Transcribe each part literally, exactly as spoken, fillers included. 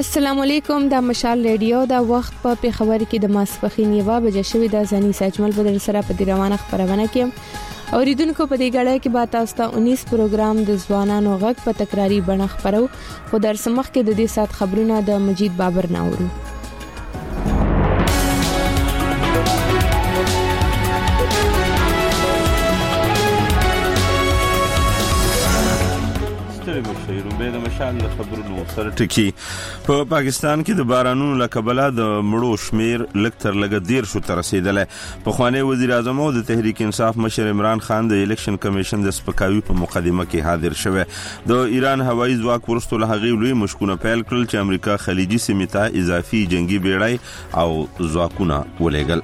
السلام علیکم، د مشال ریډیو د وخت په پیښور کې د ماسپخین یوه بجې شوې د ځاني ساجمل بدر سره په روانه خبرونه کې اوریدونکو په دې غړې کې با تاسو ته انیس پروګرام د ځوانانو غږ په تکراری بڼه خبرو خو در سمخ کې د دې سات خبرونه د مجید بابر ناورو. د مشال خبرونو سره ټکی په پاکستان کې د بارانونو لکبله د مړو شمیر لکتر لګ دیر شو تر رسیدله. په خوانی وزیر اعظم او د تحریک انصاف مشر عمران خان د الیکشن کمیشن د سپکاوي په مقدمه کې حاضر شوه. د ایران هوایي ځواک ورستو له هغې لوی مشکونه پیل کړل چې امریکا خلیجي سیمې ته اضافي جنگي بیړۍ او ځواکونه ولېږل.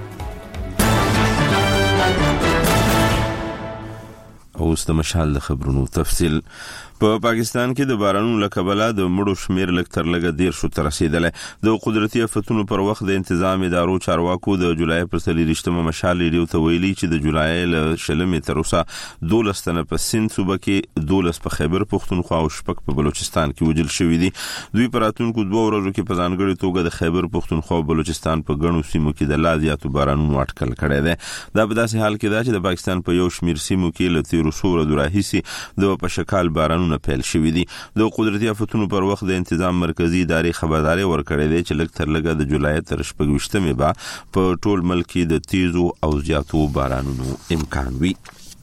اوس د مشال خبرونو تفصیل. په پاکستان کې د بارانونو لکبله د مړو شمیر لکتر لګ دیر شو تر رسیدله. د قدرتي آفتونو پر وخت د تنظیم ادارو چارواکو د جولای پر څلورشتمه مشال ریډیو ته ویلي چې د جولای ل شلمې تر اوسه دولس تنه په سند صوبه کې دولس په خیبر پختونخوا او شپږ په بلوچستان کې وژل شوي دي. دوی په راتلونکو دوه ورځو کې په ځانګړي توګه د خیبر پختونخوا او بلوچستان په ګڼو سیمو کې د لا زیاتو بارانونو اټکل کړی دی. دا په داسې حال کې ده چې د پاکستان په یو شمیر سیمو کې له تیرو څو ورځو راهیسې د په شکال بارانونه پیل شوي دي. د قدرتي آفتونو پر وخت د تنظیم مرکزی ادارې خبرداري ورکړې ده چې لږ تر لږه د جولای تر شپږویشتمې به په ټول ملک کې د تیزو او زیاتو بارانونو امکان وي.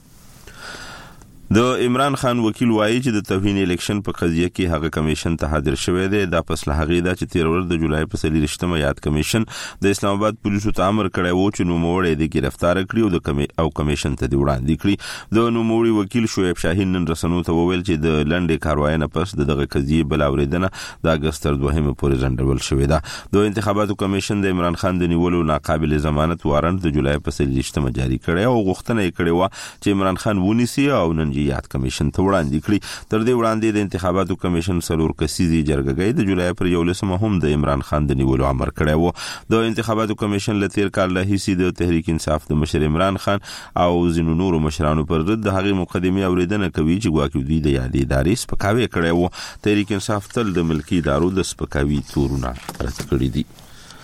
د عمران خان وکیل وایي چې د توهین الیکشن په قضیه کې هغه کمیشن ته حاضر شوی دی. دا پس له هغې ده چې تیر ورځ د جولای په څلورشتمه یاد کمیشن د اسلام آباد پولیسو ته امر کړی و چې نوموړی د گرفتار کړي او د کمی او کمیشن ته دی وړاندې کړي. د نوموړي وکیل شعیب شاهین نن رسنو ته وویل چې د لنډې کاروایی نه پس دغه قضیه بل اوریدنه د اګست تر دوهمې پورې ځنډول شوې ده. د انتخاباتو کمیشن د عمران خان د نیولو ناقابل ضمانت وارنټ د جولای په څلورشتمه جاری کړی او غوښتنه یې کړې و چې عمران خان ونیسي او نن یاد کمیشن ته وړاندې کړي. تر دې وړاندې د انتخاباتو کمیشن څلور کسیزې جرګه د جولای پر یولسمه هم د عمران خان د نیولو امر کړی و. د انتخاباتو کمیشن له تیر کال راهیسې د تحریک انصاف د مشر عمران خان او ځینو نورو مشرانو پر ضد د هغې مقدمې اوریدنه کوي چې ګواکې دوی د یادې ادارې سپکاوی کړی و. تحریک انصاف تل د ملکي ادارو د سپکاوي تورونه رد کړي دي.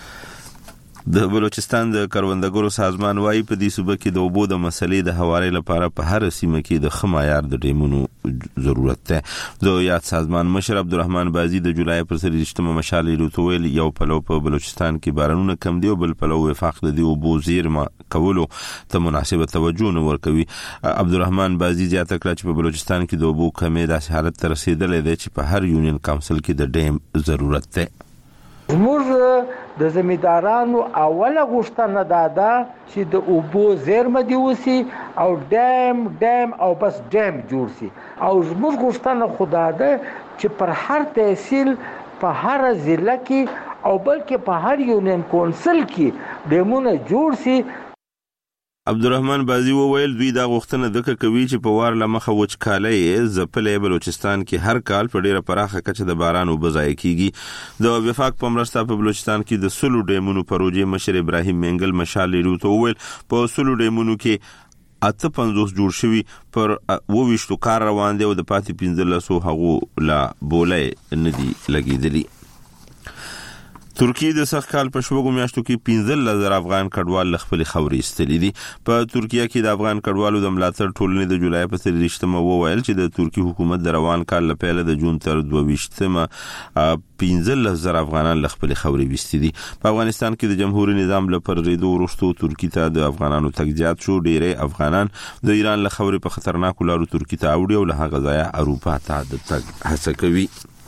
د بلوچستان د کروندګرو سازمان وايي په دې صوبه کې د اوبو د مسلې د حوالې لپاره په هر سیمه کې د ښه معیار د ډیمونو ضرورت ده. د یاد سازمان مشر عبدالرحمن بازي د جولای پر څلورشتمه مشال ریډیو ویل یو پلو په بلوچستان کې بارانونه کم دي او بل پلو وفاق د اوبو زیرمه کولو ته مناسبه توجه نه ورکوي. عبدالرحمن بازي زیاته کړه چې په بلوچستان کې د اوبو کمې داسې حالت ته رسیدلې ده چې په هر یونین کونسل کې د ډیم ضرورت ده. زموږ د زمیندارانو اوله غوښتنه دا ده چې د اوبو زیرمه دی وسی او ډیم ډیم او بس ډیم جوړ شي. او زموږ غوښتنه خدا ده چې پر هر تحصیل په هر ضلع کې او بلکې په هر یونین کونسل کې ډیمونه جوړ شي. عبدالرحمن بازي وویل دوی دا غوښتنه دغه کوي چې په وار لمخه وچکالۍ ځپلې بلوچستان کې هر کال په ډیره پراخه کچه د باران اوبه ضایع کیږي. د وفاق په مرسته په بلوچستان کې د سلو ډیمونو پروژې مشر ابراهیم منګل مشال ریډیو ته وویل په سلو ډیمونو کې اته پنځوس جوړ شوي پر اوویشتو کار روان دی او د پاتې پنځلسو هغو لا بولې نه دي لګېدلي. ترکیه د سخت کال په شپږو میاشتو کې پنځلس زره افغان کډوال له خپلې خاورې ایستلي دي. په ترکیه کې د افغان کډوالو د ملاتړ ټولنې د جولای په څلورشتمه وویل چې د ترکیه حکومت د روان کال له پیله د جون تر دوهویشتمه پنځلس زره افغانان له خپلې خاورې ویستي دي. په افغانستان کې د جمهوریت نظام له پرځېدو وروسته ترکیه ته د افغانانو تګ زیات شو. ډېری افغانان د ایران له خاورې په خطرناکو لارو ترکیه ته اوړي او له هغه ځایه اروپا ته د تګ هڅه کوي.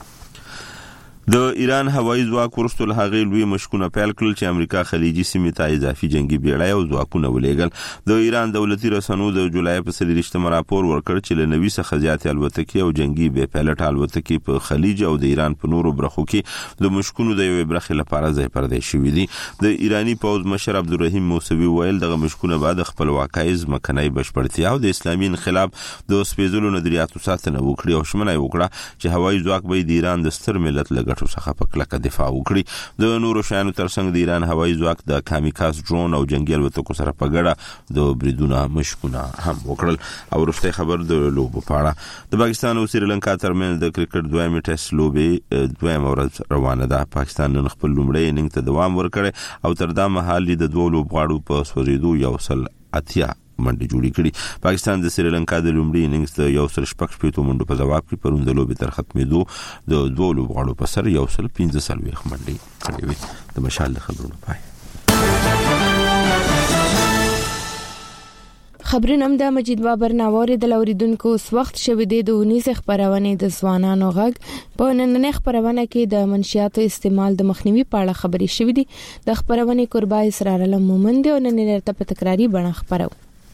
د ایران هوایي ځواک ورستو له هغې لوی مشکونه پیل کړل چې امریکا خلیجي سیمې ته اضافي جنگي بیړۍ او ځواکونه ولېږل. د ایران دولتي رسنیو د جولای په څلورشتمه راپور ورکړ چې له نوي څخه زیاتې الوتکې او جنگي بې پیلټ الوتکې په خلیج او د ایران په نورو برخو کې د مشکونو د یوې برخې لپاره ځای پردی شوي دي. د ایراني پوځ مشر عبدالرحیم موسوي ویل دغه مشکونه به د خپلواکۍ ځمکنۍ بشپړتیا او د اسلامي انقلاب د سپېڅلو نظریاتو ساتنه وکړي او ژمنه یې وکړه چې هوایي ځواک به د ایران د ستر ملت له ګټو څخه په کلکه دفاع وکړي. د نورو شیانو ترڅنګ د ایران هوایي ځواک د کامیکاز ډرون او جنگي الوتکو سره په ګډه د بریدونو مشکونه هم وکړل. او وروستي خبر د لوبو په اړه، د پاکستان او سریلانکا ترمنځ د کرکټ دویمه ټیسټ لوبې دویمه ورځ روانه ده. پاکستان نن خپل لومړی اننګ ته دوام ورکړي او تر دا مهال د دوه لوبغاړو په سوځېدو یو سل اتیا منډي جوړی کړي. پاکستان د سریلانکا د لومړي اننګز د یو سل شپږ شپږ منډو په جواب کې پرون د لوبې تر ختمېدو د دوه لوبغاړو په سر یو سل پنځه څلوېښت منډي کړې وې. د مشال خبرونه پای خبرونه هم د مجید بابر ناوړي د لوریدونکو اس وخت شوې د اونیز خبرونه د ځوانانو غږ په نننې خبرونه کې د منشياتو استعمال د مخنیوي په اړه خبرې شوې دي. د خبرونه قربا اسرار علم مومند او نننې ته په تکراری بڼه خبرو.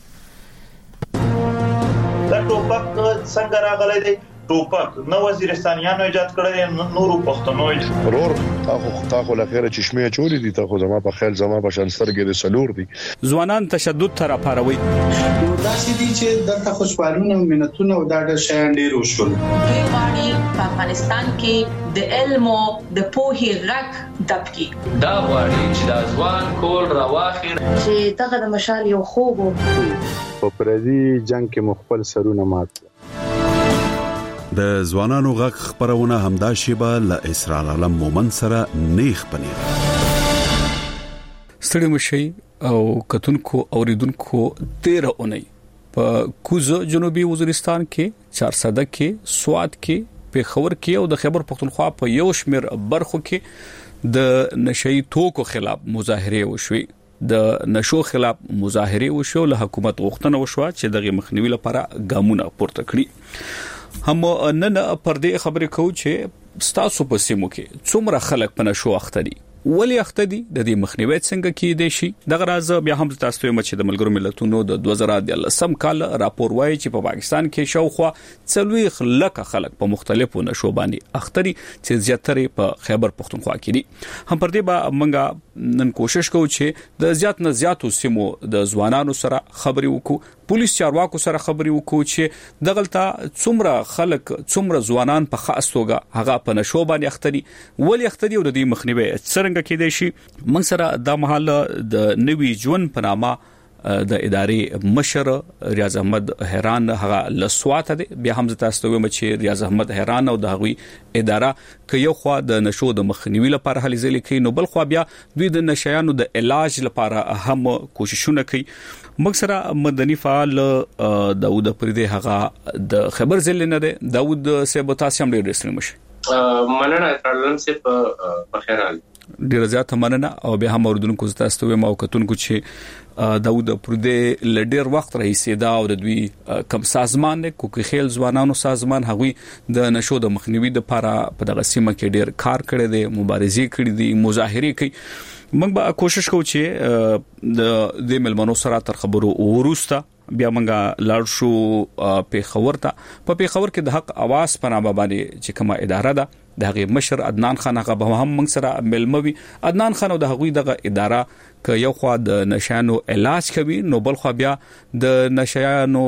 دا ټوپک څنګه راغلی دی؟ ټوپک نو وزیرستانیانو ایجاد کړی، نورو پښتنو ضرور تاخو تاخو لخيره چشمه چولې دي، تاخو زما په خیال زما په شانسترګې د سلور دي. ځوانان تشدد تر اپاروي نو داسې دي چې دغه خوشبالونه او منتونه او دا د شیان ډیر وشول. دوی غواړي په افغانستان کې د علم او د پوهې غږ دبکي. دا غواړي چې د ځوان کول راواخي چې دغه د مشال یو خوب په پردي جنگ کې مخبل سرونه مات. د ځوانانو غږ خبرونه همدا شیبه ل اسرار علم مومن سره نیخ پنیر. ستړي مشي او کتونکو اوریدونکو تیرا اونۍ په کوزه جنوبي وزیرستان کې چارسده کې سواد کې پیښور کې او د خیبر پختونخوا په یو شمیر برخو کې د نشئی توکو خلاف مظاهره وشوي. د نشو خلاف مظاهره وشو، له حکومت غوښتنه وشوه چې دغه مخنیوي لپاره ګامونه پورته کړي. هم نن پر دې خبرې کوو چې ستاسو په سیمو کې څومره خلک په نشو اخته دي، ولی اخته دي، د دې مخنیوي څنګه کېدای شي. دغه راز بیا هم تاسو ته مچ د ملګرو ملتونو د دوه زره دولسم کال راپور وایي چې په پاکستان کې شاوخوا څلوېښت لکه خلک په مختلفو نشو باندې اخته دي چې زیاتره په خیبر پختونخوا کې دي. هم پر دې به موږ نن کوشش کوو چې د زیات نه زیاتو سیمو د ځوانانو سره خبرې وکړو، پولیس چارواکو سره خبرې وکړو چې دغلطه څومره خلک څومره ځوانان په خاص توګه هغه په نشو باندې اخته دي، ولی اخته دي او د دې مخنیوي څنګه کېدای شي. موږ سره د محل د نوي ژوند په نامه د ادارې مشر ریاض احمد حیران هغه لسوات دی. بیا هم تاسو ته وایم چې ریاض احمد حیران او د هغوی اداره ک یو خوا د نشو د مخنیوي لپاره هلې ځلې کوي، نو بل خوا بیا دوی د نشایانو د علاج لپاره هم کوششونه کوي. موږ سره مدني فعال داوود پردې هغه د خبر ځل نه دی. داوود صاحب تاسو هم ډېر رسمي مشه مننه ترلم سه په خیرال ډیر زیات مننه. او به هم اوردونکو تاسو ته مو کتونکو چې داوود پردې لډیر وخت رئیس دا او د دوی کم سازمان نه کوکي خیل ځوانانو سازمان هغوی د نشو د مخنیوي د لپاره په دغه سیمه کې ډیر کار کړی دی، مبارزې کړې دي، مظاهره کوي. موږ به کوشش کوو چې د دې ملمنو سره تر خبرو وروسته بیا موږ لاړ شو پیښور ته. په پیښور کې د حق اواز په نامه باندې چې کومه اداره ده د هغه مشر عدنان خان هغه به هم موږ سره ملموي. عدنان خان او د هغوی دغه اداره ک یو خوا د نشانو علاج کوي، نو بل خوا بیا د نشانو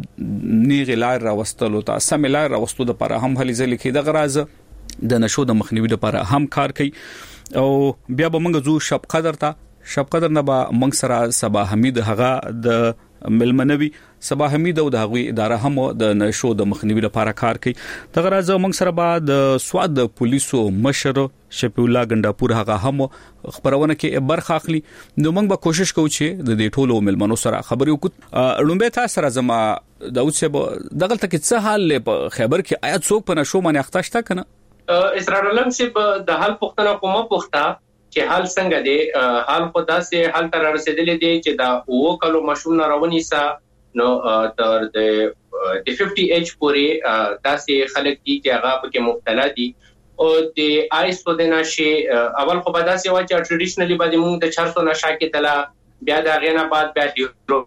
نیغ لار راوستلو ته سم لار راوستلو لپاره هم هلي ځلې کې د غراز د نشو د مخنیوي لپاره هم کار کوي. او بیا به موږ زو شب قدر ته شب قدر نه به موږ سره صبا حمید هغه د ملمنوي صبا حمید او د هغوی اداره هم د نشو د مخنیوي لپاره کار کوي. دغه راز موږ سره به د سواد د پولیسو مشر شفیع الله ګنداپور هغه هم خبرونه کې برخه اخلي. نو موږ به کوشش کوو چې د دې ټولو ملمنو سره خبرې وکړو. لومبه تاسو سره زما داوود صاحب دغه تک څه حال په خیبر کې آیا څوک په نشو باندې اخته شته کنه؟ اسرار علم صاحب د حال پختنه کومه پختا چې حال څنګه دی، حال خدا سه حال تر رسیدلې دی چې دا او کلو مشون راونی سا نو تر د پنځه پنځه ایچ پوري داسې خلک دي چې هغه په مبتلا دي او د آیس په دنا شي. اول خو به داسې و چې ټریډیشنلی باندې موږ د چارسو نشه کې تلا بیا دا غینا بعد بیا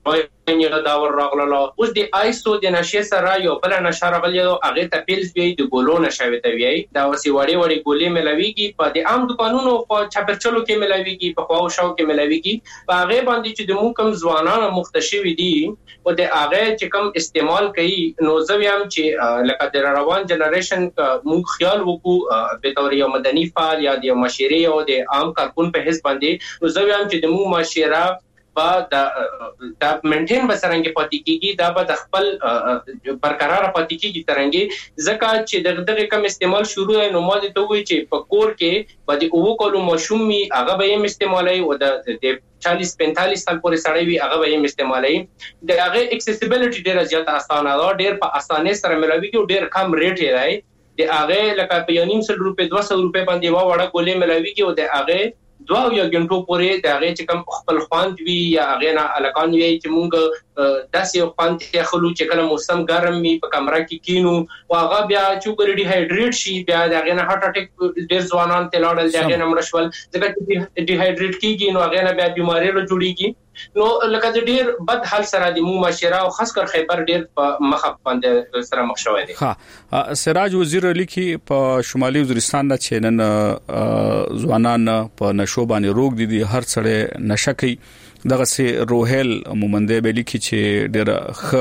یو دا ور راغله. اوس د آیسو د نشه سره یو بل نشه راغلی او هغه ته پیلز وی د ګولو نشه وی ته وی دا وسی وړي وړي ګولې ملويږي په د عام دکانونو په چاپرچلو کې ملويږي په خواو شاو کې ملويږي په هغه باندې چې د مو کم ځوانان مختشوي دي او د هغه چې کم استعمال کوي نو زویم چې لکه د روان جنریشن مو خیال وکړو به تور یو مدني فعال یا د مشورې او د عام کارکون په حساب باندې نو زویم چې د مو مشوره با دا دا مینټین بسرنګ پاتې کیږي دا به د خپل برقرار پاتې کیږي ترنګي ځکه چې دغه دغه کم استعمال شروع نو ماده ته وی چې په کور کې باندې او کولو مشومي هغه به یې استعمالي او د چالیس پینتالیس سال پورې سړی وي هغه به یې استعمالي د هغه اکسیسیبিলিټي ډیره زیاته اسانه ده ډیر په اسانه سره ملوي کې ډیر کم ریټ یې دی د هغه لکه په یو نیم سل روپے دوه سوه روپے باندې وا وړه ګولې ملوي کې او د هغه دوه یا غنټو پورې د هغه چې کوم خپل خوان دی یا هغه نه الکان وی چې مونږ داسې یو خوان ته خلو چې کله موسم ګرم وي په کمره کې کینو او هغه بیا چې ګری ډي هایډریټ شي بیا د هغه نه هارت اٹیک ډیر ځوانان ته لاړل د هغه نه مړشول ځکه چې ډي هایډریټ کیږي نو هغه نه بیا بیماری له جوړیږي نو لکه د ډیر بد حال سره د مو مشره او خاص کر خیبر ډیر په مخ باندې سره مخ شوی دی. ها سراج وزیر لیکي په شمالي وزیرستان نه چینن ځوانان په نشو باندې روغ دي هر څړې نشه کوي دغه سي روهل مومنده به لیکي چې ډیر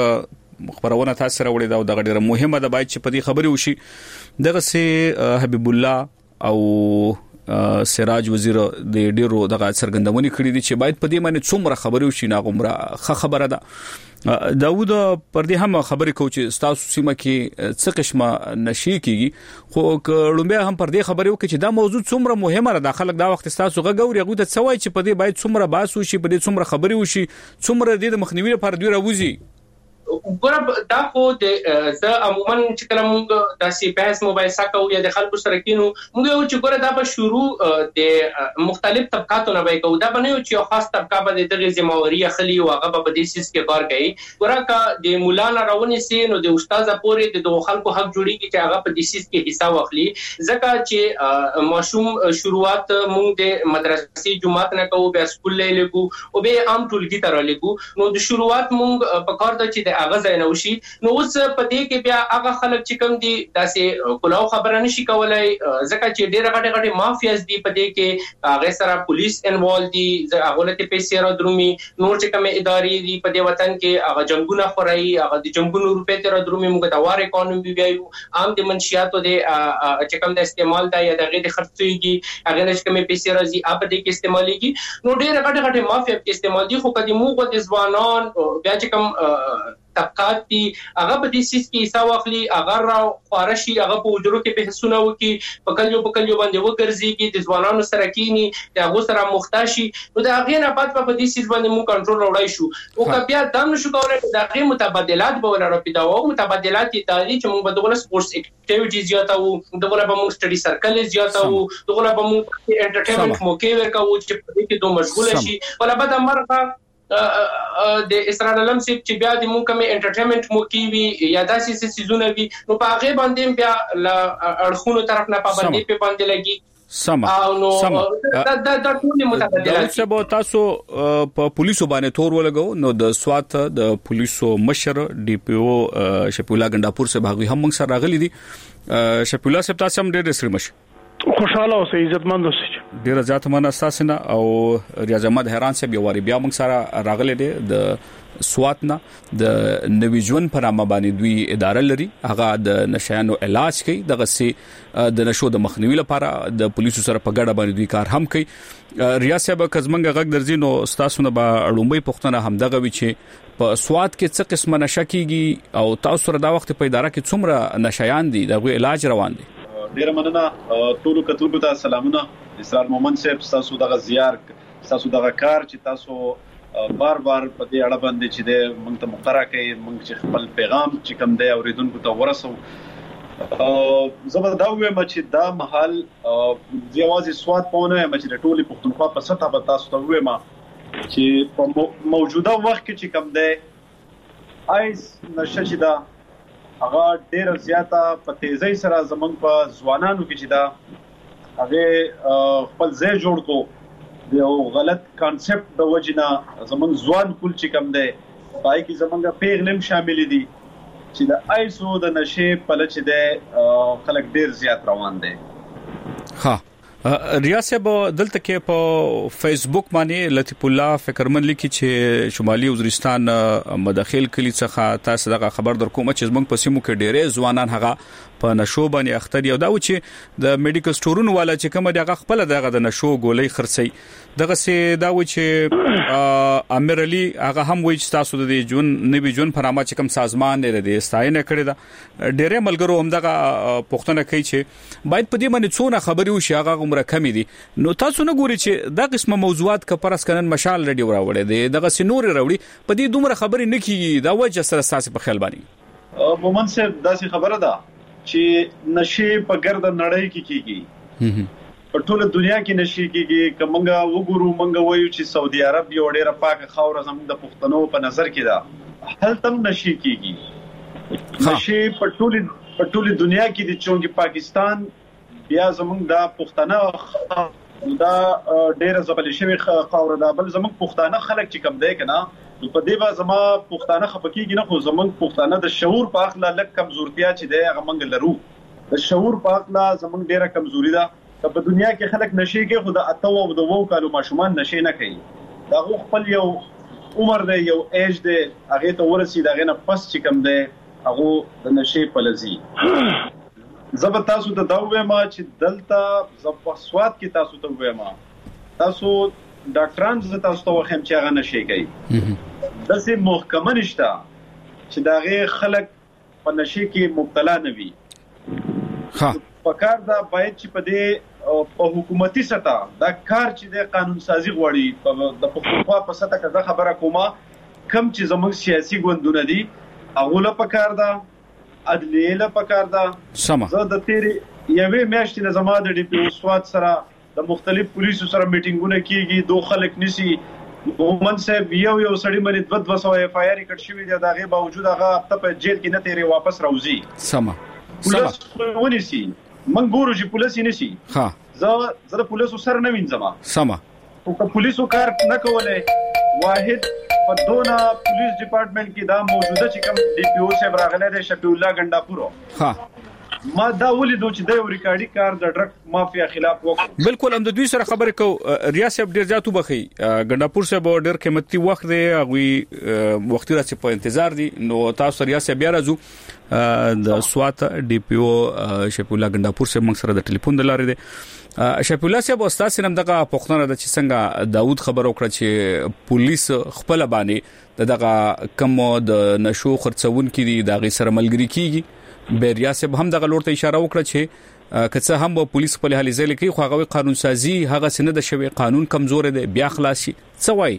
خ خبرونه تاسو سره وړي دا دغه ډیره مهمه ده باید چې په دې خبري وشي دغه سي حبیب الله او سراج وزیر د ډیرو دغه سرګندونی کړی دي چې باید په دې باندې څومره خبري وشي ناغمره خه خبره ده. داوود پر دې هم خبرې کو چې تاسو سیمه کې څه قسمه نشي کیږي خو لومبه هم پر دې خبرې وکړي چې دا موضوع څومره مهمه ده خلک دا وخت تاسو غوړي غو ته څوای چې په دې باید څومره باسو شي په دې څومره خبري وشي څومره د مخنیوي لپاره دوی راوځي. ګور دا خو د ز عموما چې کله موږ داسې بحث موبایل ساکو یا د خلکو سره کینو موږ یو چې ګور دا به شروع د مختلف طبقاتو نه وای کو دا بنه یو چې خاص طبقه به د ذمہواری اخلي او هغه به د سیس کې کار کوي ګور کا د مولانا راونی سي نو د استاد پورې د دوه خلکو حق جوړیږي چې هغه په د سیس کې حصہ واخلي ځکه چې ماشوم شروعات موږ د مدرسې جماعت نه کوو بیا سکول لګو او به عام ټولګي تر لګو نو د شروعات موږ په کار د چې هغه ځای نه وشي نو اوس په دې کې بیا هغه خلک چې کوم دي داسې کلاو خبره نشي کولای ځکه چې ډېر غټه غټه مافیاز دي په دې کې هغه سره پولیس انوالو دي هغه له پیسې را درومي نور چې کوم ادارې دي په دې وطن کې هغه جنگونه خورای هغه د جنگونو روپې تر درومي موږ د وار اکانومي بیايو عام د منشياتو د چې کوم د استعمال دا یا دغه د خرڅيږي هغه نش کوم پیسې راځي اپ دې کې استعماليږي نو ډېر غټه غټه مافیا کې استعمال دي خو کدي موږ د ځوانان بیا چې کوم طبقات دي هغه په دې سیس کې حساب واخلي هغه را خارشي هغه په وجرو کې بحثونه وکي په کلیو په کلیو باندې وګرځيږي د ځوانانو سره کینی د هغه سره مختاشي نو د هغه نه پات په دې سیس باندې مو کنټرول وړای شو او کبیا دم نشو کولای د هغه متبادلات به ولر پیدا او متبادلات دي چې موږ بدغه سپورتس اکټیویټیز زیاتو دغه به موږ سټډي سرکل زیاتو دغه به موږ انټرټینمنت موکي ورکو چې په دې کې دوه مشغوله شي ولا بد امرغه د اسرائیل علم سي چې بیا د مونږ کومه انټرټینمنت مو کی وی یا داسې سيزونه وی نو په هغه باندې بیا اړخونو طرف نه پابندي په باندې لګي سم سم دا دا د ټول متبادلات چې به تاسو په پولیسو باندې تور ولګو نو د سوات د پولیسو مشر ډي پی او شپولا ګنداپور سره هغه هم موږ سره راغلي دي شپولا سره تاسو هم ډېر سره مشه خوشاله اوسئ عزتمند اوسئ ډیر زیات مننه تاسو نه او ریاض احمد حیران صاحب یو واری بیا موږ سره راغلي دي د سوات نه د نوی ژوند پر عامه باندې دوی اداره لري هغه د نشایانو علاج کوي دغه سي د نشو د مخنیوي لپاره د پولیسو سره په ګډه باندې دوی کار هم کوي ریاض صاحب کزمنګ غږ درځي نو تاسو نه به اړومبي پښتنه هم دغه وی چې په سوات کې څه قسمه نشه کیږي او تاسو سره دا وخت په اداره کې څومره نشایان دي دغه علاج روان دي ډیر مننه ټول کتلو ته سلامونه اسرار مومن صاحب تاسو دغه زیار تاسو دغه کار چې تاسو بار بار په دې اړه باندې چې د موږ ته مقرره کوي موږ چې خپل پیغام چې کوم دی اوریدونکو ته ورسو زبر دا وې چې دا محل ځوازي سواد پونه چې د ټولي پښتونخوا په سطح په تاسو ته وې ما چې په موجوده وخت کې چې کوم دی ایس نشه چې دا هغه ډیر زیاته په تیزی سره زمنګ په ځوانانو کې چې دا هغه خپل ځای جوړ کو یو غلط کانسپټ د وجنه زمنګ ځوان کول چې کم دی پای کې زمونږ پیغلم شامل دي چې د آیسو د نشې په لچ د خلک ډیر زیات روان دي. ها ریاست به دلته کې په فیسبوک باندې لطیف الله فکرمن لیکي چې شمالي وزیرستان مداخل کلی څخه تاسو دغه خبر درکوم چې زمونږ په سیمو کې ډېرې ځوانان هغه په نشو باندې اخته دي او دا و چې د میډیکل سٹورونو والا چې کوم دغه خپل دغه د نشو ګولۍ خرڅي دغه سي دا و چې امیر علي هغه هم وایي چې تاسو د جون نوي جون فرامه چې کوم سازمان لري د ستاینه کړی دا ډېرې ملګرو هم دغه پښتنه کوي چې باید په دې باندې څونه خبري وشي هغه عمر کمی دي. نو تاسو نه ګوري چې دا قسمه موضوعات ک پرس کنن مشال رډي وراوړي دي دغه سينور راوړي په دې دومره خبري نه کیږي دا وجه سره اساس په خیال باندې مومن صاحب داسې خبره ده چې نشي په ګرد نړۍ کې کیږي په ټوله دنیا کې نشي کیږي کومنګا وګورو منګا وایو چې سعودي عرب یو ډیره پاک خاور زموږ د پښتنو په نظر کې ده هل تم نشي کیږي نشي په ټوله په ټوله دنیا کې د چونګي پاکستان بیا زموږ د پښتنه دا ډیره ځپل شوی خاور ده بل زموږ پښتانه خلک چې کم دی کنه په دې با زما پښتانه خپکیږي نه خو زموږ پښتانه د شعور په اخلا لک کمزورتیا چې دی هغه منګ لرو د شعور په اخلا زموږ ډیره کمزوري ده په دنیا کې خلک نشي کې خو د اتو او د وو کالو ماشومان نشي نه کوي دا خپل یو عمر دی یو ایج دی هغه ته ورسي دا غنه پس چې کم دی هغه د نشي په لذي زب تاسو ته دا وایم چې دلته زب سواد کې تاسو ته وایم تاسو ډاکټران ز تاسو ته وخم چې هغه نشي کوي داسې محکمه نشته چې داغه خلک په نشي کې مبتلا نه وي. ها پکار دا باید چې په دې په حکومتي سطح دا کار چې د قانون سازي غوړي د پښتونخوا په سطح کې خبره کومه کم چې زموږ سیاسي ګوندونه دي هغه له پکار دا عدلیه له پکار دا سم زه د تیری یوې میاشتې نه زما د ډي پی او سواد سره د مختلف پولیسو سره میټینګونه کیږي دوه خلک نسی مومن صاحب یو یو سړی باندې دوه دوه سو اف آی آر کټ شوی دی دغه باوجود هغه په جیل کې نه تیری واپس راوځي سم سم ونیسی من ګورو چې پولیس یې نسی ها زه زه پولیسو سره نه وینځم سم او که پولیسو کار نه کوله واحد په دونه پولیس ډپارټمنټ کې دا موجوده چې کوم ډي پی او صاحب راغلی دی شفیع الله ګنداپورو ها ما دا ولیدو چې د یو ریکارډي کار د ډرګ مافیا خلاف وکړ بالکل هم د دوی سره خبرې کو ریاست ډیر ځاتو بخي ګنداپور صاحب ډیر قیمتي وخت دی هغه وخت راځي په انتظار دي نو تاسو ریاست بیا راځو د سوات ډي پی او شفیع الله ګنداپور صاحب موږ سره د ټلیفون د لارې دی شفیع الله صاحب استاد سینم دغه پښتنه د چې څنګه داوود خبر وکړه چې پولیس خپل باندې دغه کم د نشو خرڅون کې دغه سره ملګری کیږي بیریا صاحب هم دغه لور ته اشاره وکړه چې کڅه هم په پولیس خپل حالي ځل کې خو هغه قانون سازي هغه سند د شوی قانون کمزور دی بیا خلاص شي څه وای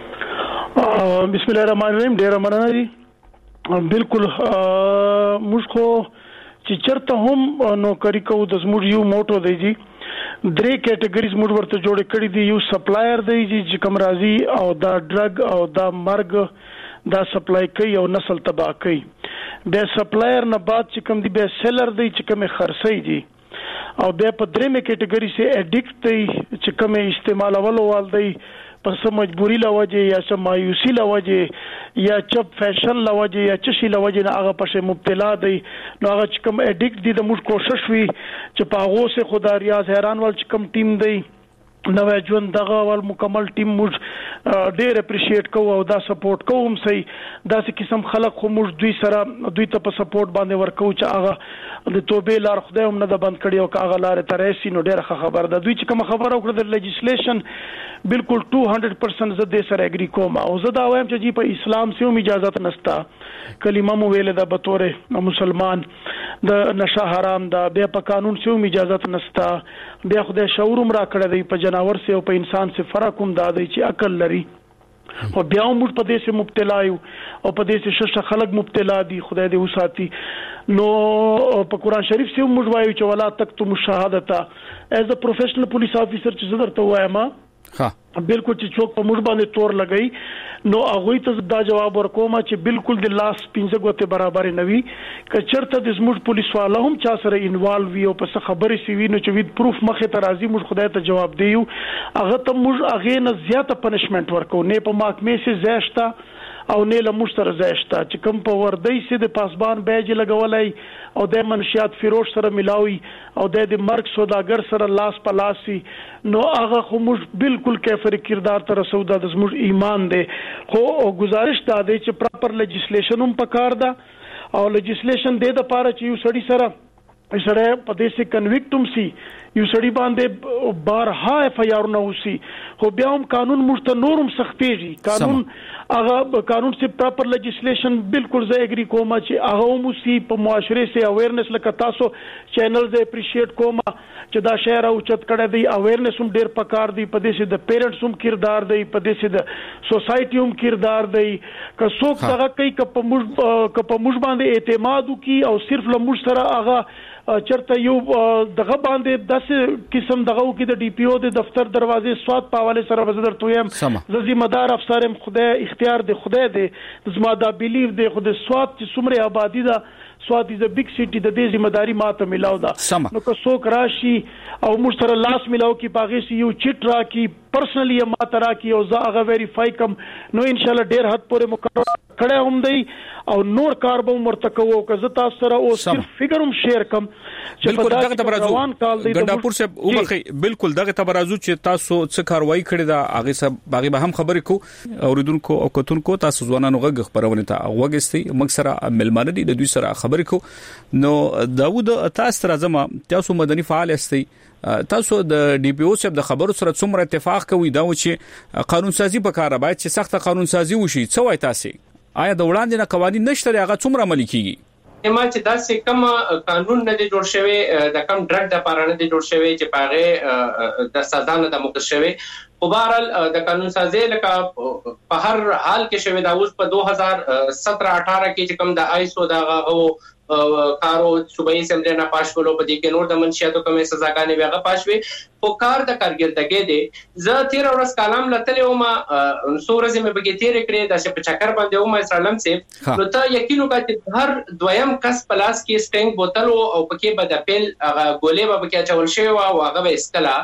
بسم الله الرحمن الرحیم ډیر مننه دي بالکل موږ خو چې چرته هم نوکری کوو د زموږ یو موټو دی جی درې کټګریز موږ ورته جوړ کړی دي یو سپلایر دی چې کوم راځي او دا ډرګ او دا مرګ دا سپلای کوي او نسل تباہ کوي بیا سپلایر نه بعد چې کوم دی بیا سیلر دی چې کوم خرڅي دي او بیا په درېمه کټګری سي اډیکټ دی چې کوم استعمالولو وال دی پس مجبوری لوجه یا سم مایوسی لوجه یا چپ فیشن لوجه یا چشي لوجه نه هغه پښه مبتلا دی نو هغه چې کوم اډیکټ دی د موږ کوشش وی چې په هغه سه خدا ریاض حیران ول چې کوم ټیم دی نوې ژوند دغه ول مکمل ټیم موږ ډېر اپریشیټ کوو او دا سپورټ کوم سي دا څه قسم خلک خو موږ دوی سره دوی ته په سپورټ باندې ورکو چې هغه د توبې لار خدای هم نه د بند کړی او هغه لار ترېسي نو ډېر خبر ده دوی چې کوم خبر او کړ د لیجسلیشن بالکل two hundred percent زه دې سره اګری کوم او زه دا وایم چې په اسلام سیو اجازه نستا کلمه مو ویل ده به تور مسلمان د نشه حرام ده بیا په قانون سیو اجازه نستا بیا خدای شعور را کړی دی په جناور سه او په انسان سه فرق هم دا دی چې عقل لري او بیا موږ په دې سه مبتلا یو او په دې سه شش خلک مبتلا دي خدای دې وساتي نو په قران شریف سه موږ وایو چې ولا تکتم الشهادته ایز ا پروفیشنل پولیس افیسر چې زه درته وایم ها بالکل چې څوک په موږ باندې تور لګئی نو هغه ته دا جواب ورکوم چې بالکل د لاس پنځه غوته برابر نه وي ک چرته د زموږ پولیس والا هم چا سره انوالو وي او په څه خبرې سی وي نو چې وید پروف مخه ته راځي موږ خدای ته جواب دیو هغه ته موږ هغه نه زیاته پنشمنت ورکو نه په محکمې سي زیاشتا او نه له مشتر زیشته چې کوم په وردی سي د پاسبان بیج لګولای او د منشيات فروش سره ملاوي او د مرګ سوداګر سره لاس په لاسي نو هغه خو موږ بالکل کیفر کردار تر سودا د زموږ ایمان دی خو گزارش دا دی چې پراپر لیجسلیشن هم پکار ده او لیجسلیشن د لپاره چې یو سړی سره سړی په دې سي کنویکټم سي یو سړی باندې بارها اف آی آر نه وسی خو بیا هم قانون مشته نورم سختيږي قانون هغه قانون سي پراپر لیجسلیشن بالکل زه اګری کوم چې هغه مو سي په معاشره سي اویرنس لکه تاسو چینلز اپریشیټ کوم چې دا شهر او چت کړه دی اویرنس هم ډیر پکار دی په دې سي د پیرنټس هم کردار دی په دې سي د سوسايټي هم کردار دی که څوک هغه کوي که په موږ که په موږ باندې اعتماد وکي او صرف له موږ سره هغه چرته یو دغه باندې داسې قسم دغه کې د ډي پی او د دفتر دروازې سواد په حواله سره وزدر تویم ذمہ دار افسر هم خدای اختیار دی خدای دی زما دا بیلیف دی خدای سواد چې څومره آبادی دا سواد از ا بیگ سیټي د دې ذمہ داری ماته ملاو دا نو که څوک راشي او موږ سره لاس ملاو کی باغې سی یو چټ را کی پرسنلی ماته را کی او زه هغه ویریفای کم نو ان شاء الله ډیر حد پورې مقرر کړه هم دی او نور کار به مرتکو او که زه تاسو سره او صرف فګر هم شیر کم بالکل دغه تبرازو ګنداپور صاحب وبخي بالکل دغه تبرازو چې تاسو څه کاروایی کړی دا هغه سب باغی به هم خبرې کو اوریدونکو او کتونکو تاسو ځوانانو غږ خبرونه ته وګستي موږ سره ملمانه دي د دوی سره خبرې کو نو داوود تاسو راځم تاسو مدني فعال استئ تاسو د ډي پی او صاحب د خبرو سره څومره اتفاق کوي دا و چې قانون سازي په کار باید چې سخت قانون سازي وشي څه وای تاسو آیا د وړاندې نه قوانين نشته هغه څومره عملي کیږي ما چې دا څه کوم قانون نه دی جوړ شوی د کم ډرګ د پاره نه دی جوړ شوی چې پاره د سزا نه د مقرر شوی خو بهرحال د قانون سازي لکه په هر حال کې شوی دا اوس په دو هزار سترہ اٹھارہ کې چې کوم د آیسو دا او کارو صوبایي اسمبلی نه پاش کولو په دې کې نور د منشياتو کومه سزاګانې بیاغه پاشوي خو کار د کارګردګۍ دی زه تیر ورځ کالم لته او ما سورزه مې بګی تیر کړې د شپ چکر باندې او ما اسرالم سي نو ته یقینو چې هر دویم کس پلاس کې سټینګ بوتل او پکې بد اپل ګولې به کې چول شي او هغه به اسکلا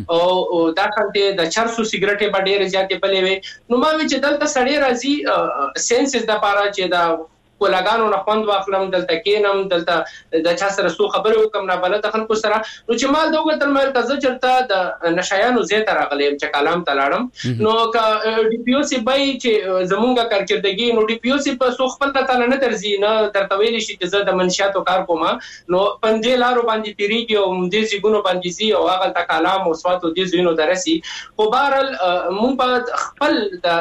او دا کنته د چرسو سیګریټ په ډېر زیاتې پلې وي نو ما چې دلته سړی راځي سنسز د پاره چې دا کولاګانو نه خوند واخلم دلته کینم دلته د چا سره سو خبرو کوم نه بلته خلکو سره نو چې مال دوه تر مې تاسو چرته د نشایانو زیات راغلم چې کلام تلاړم نو ک ډي پی او سی بای چې زمونږه کارکړدګي نو ډي پی او سی په سو خپل تعالی نه ترځي نه درته ویل شي چې زه د منشياتو کار کوم نو پنځه لارو باندې پیریږي او دې سیګونو باندې زی او هغه د کلام او سواتو دې زینو درسي خو بهرل مونږ په خپل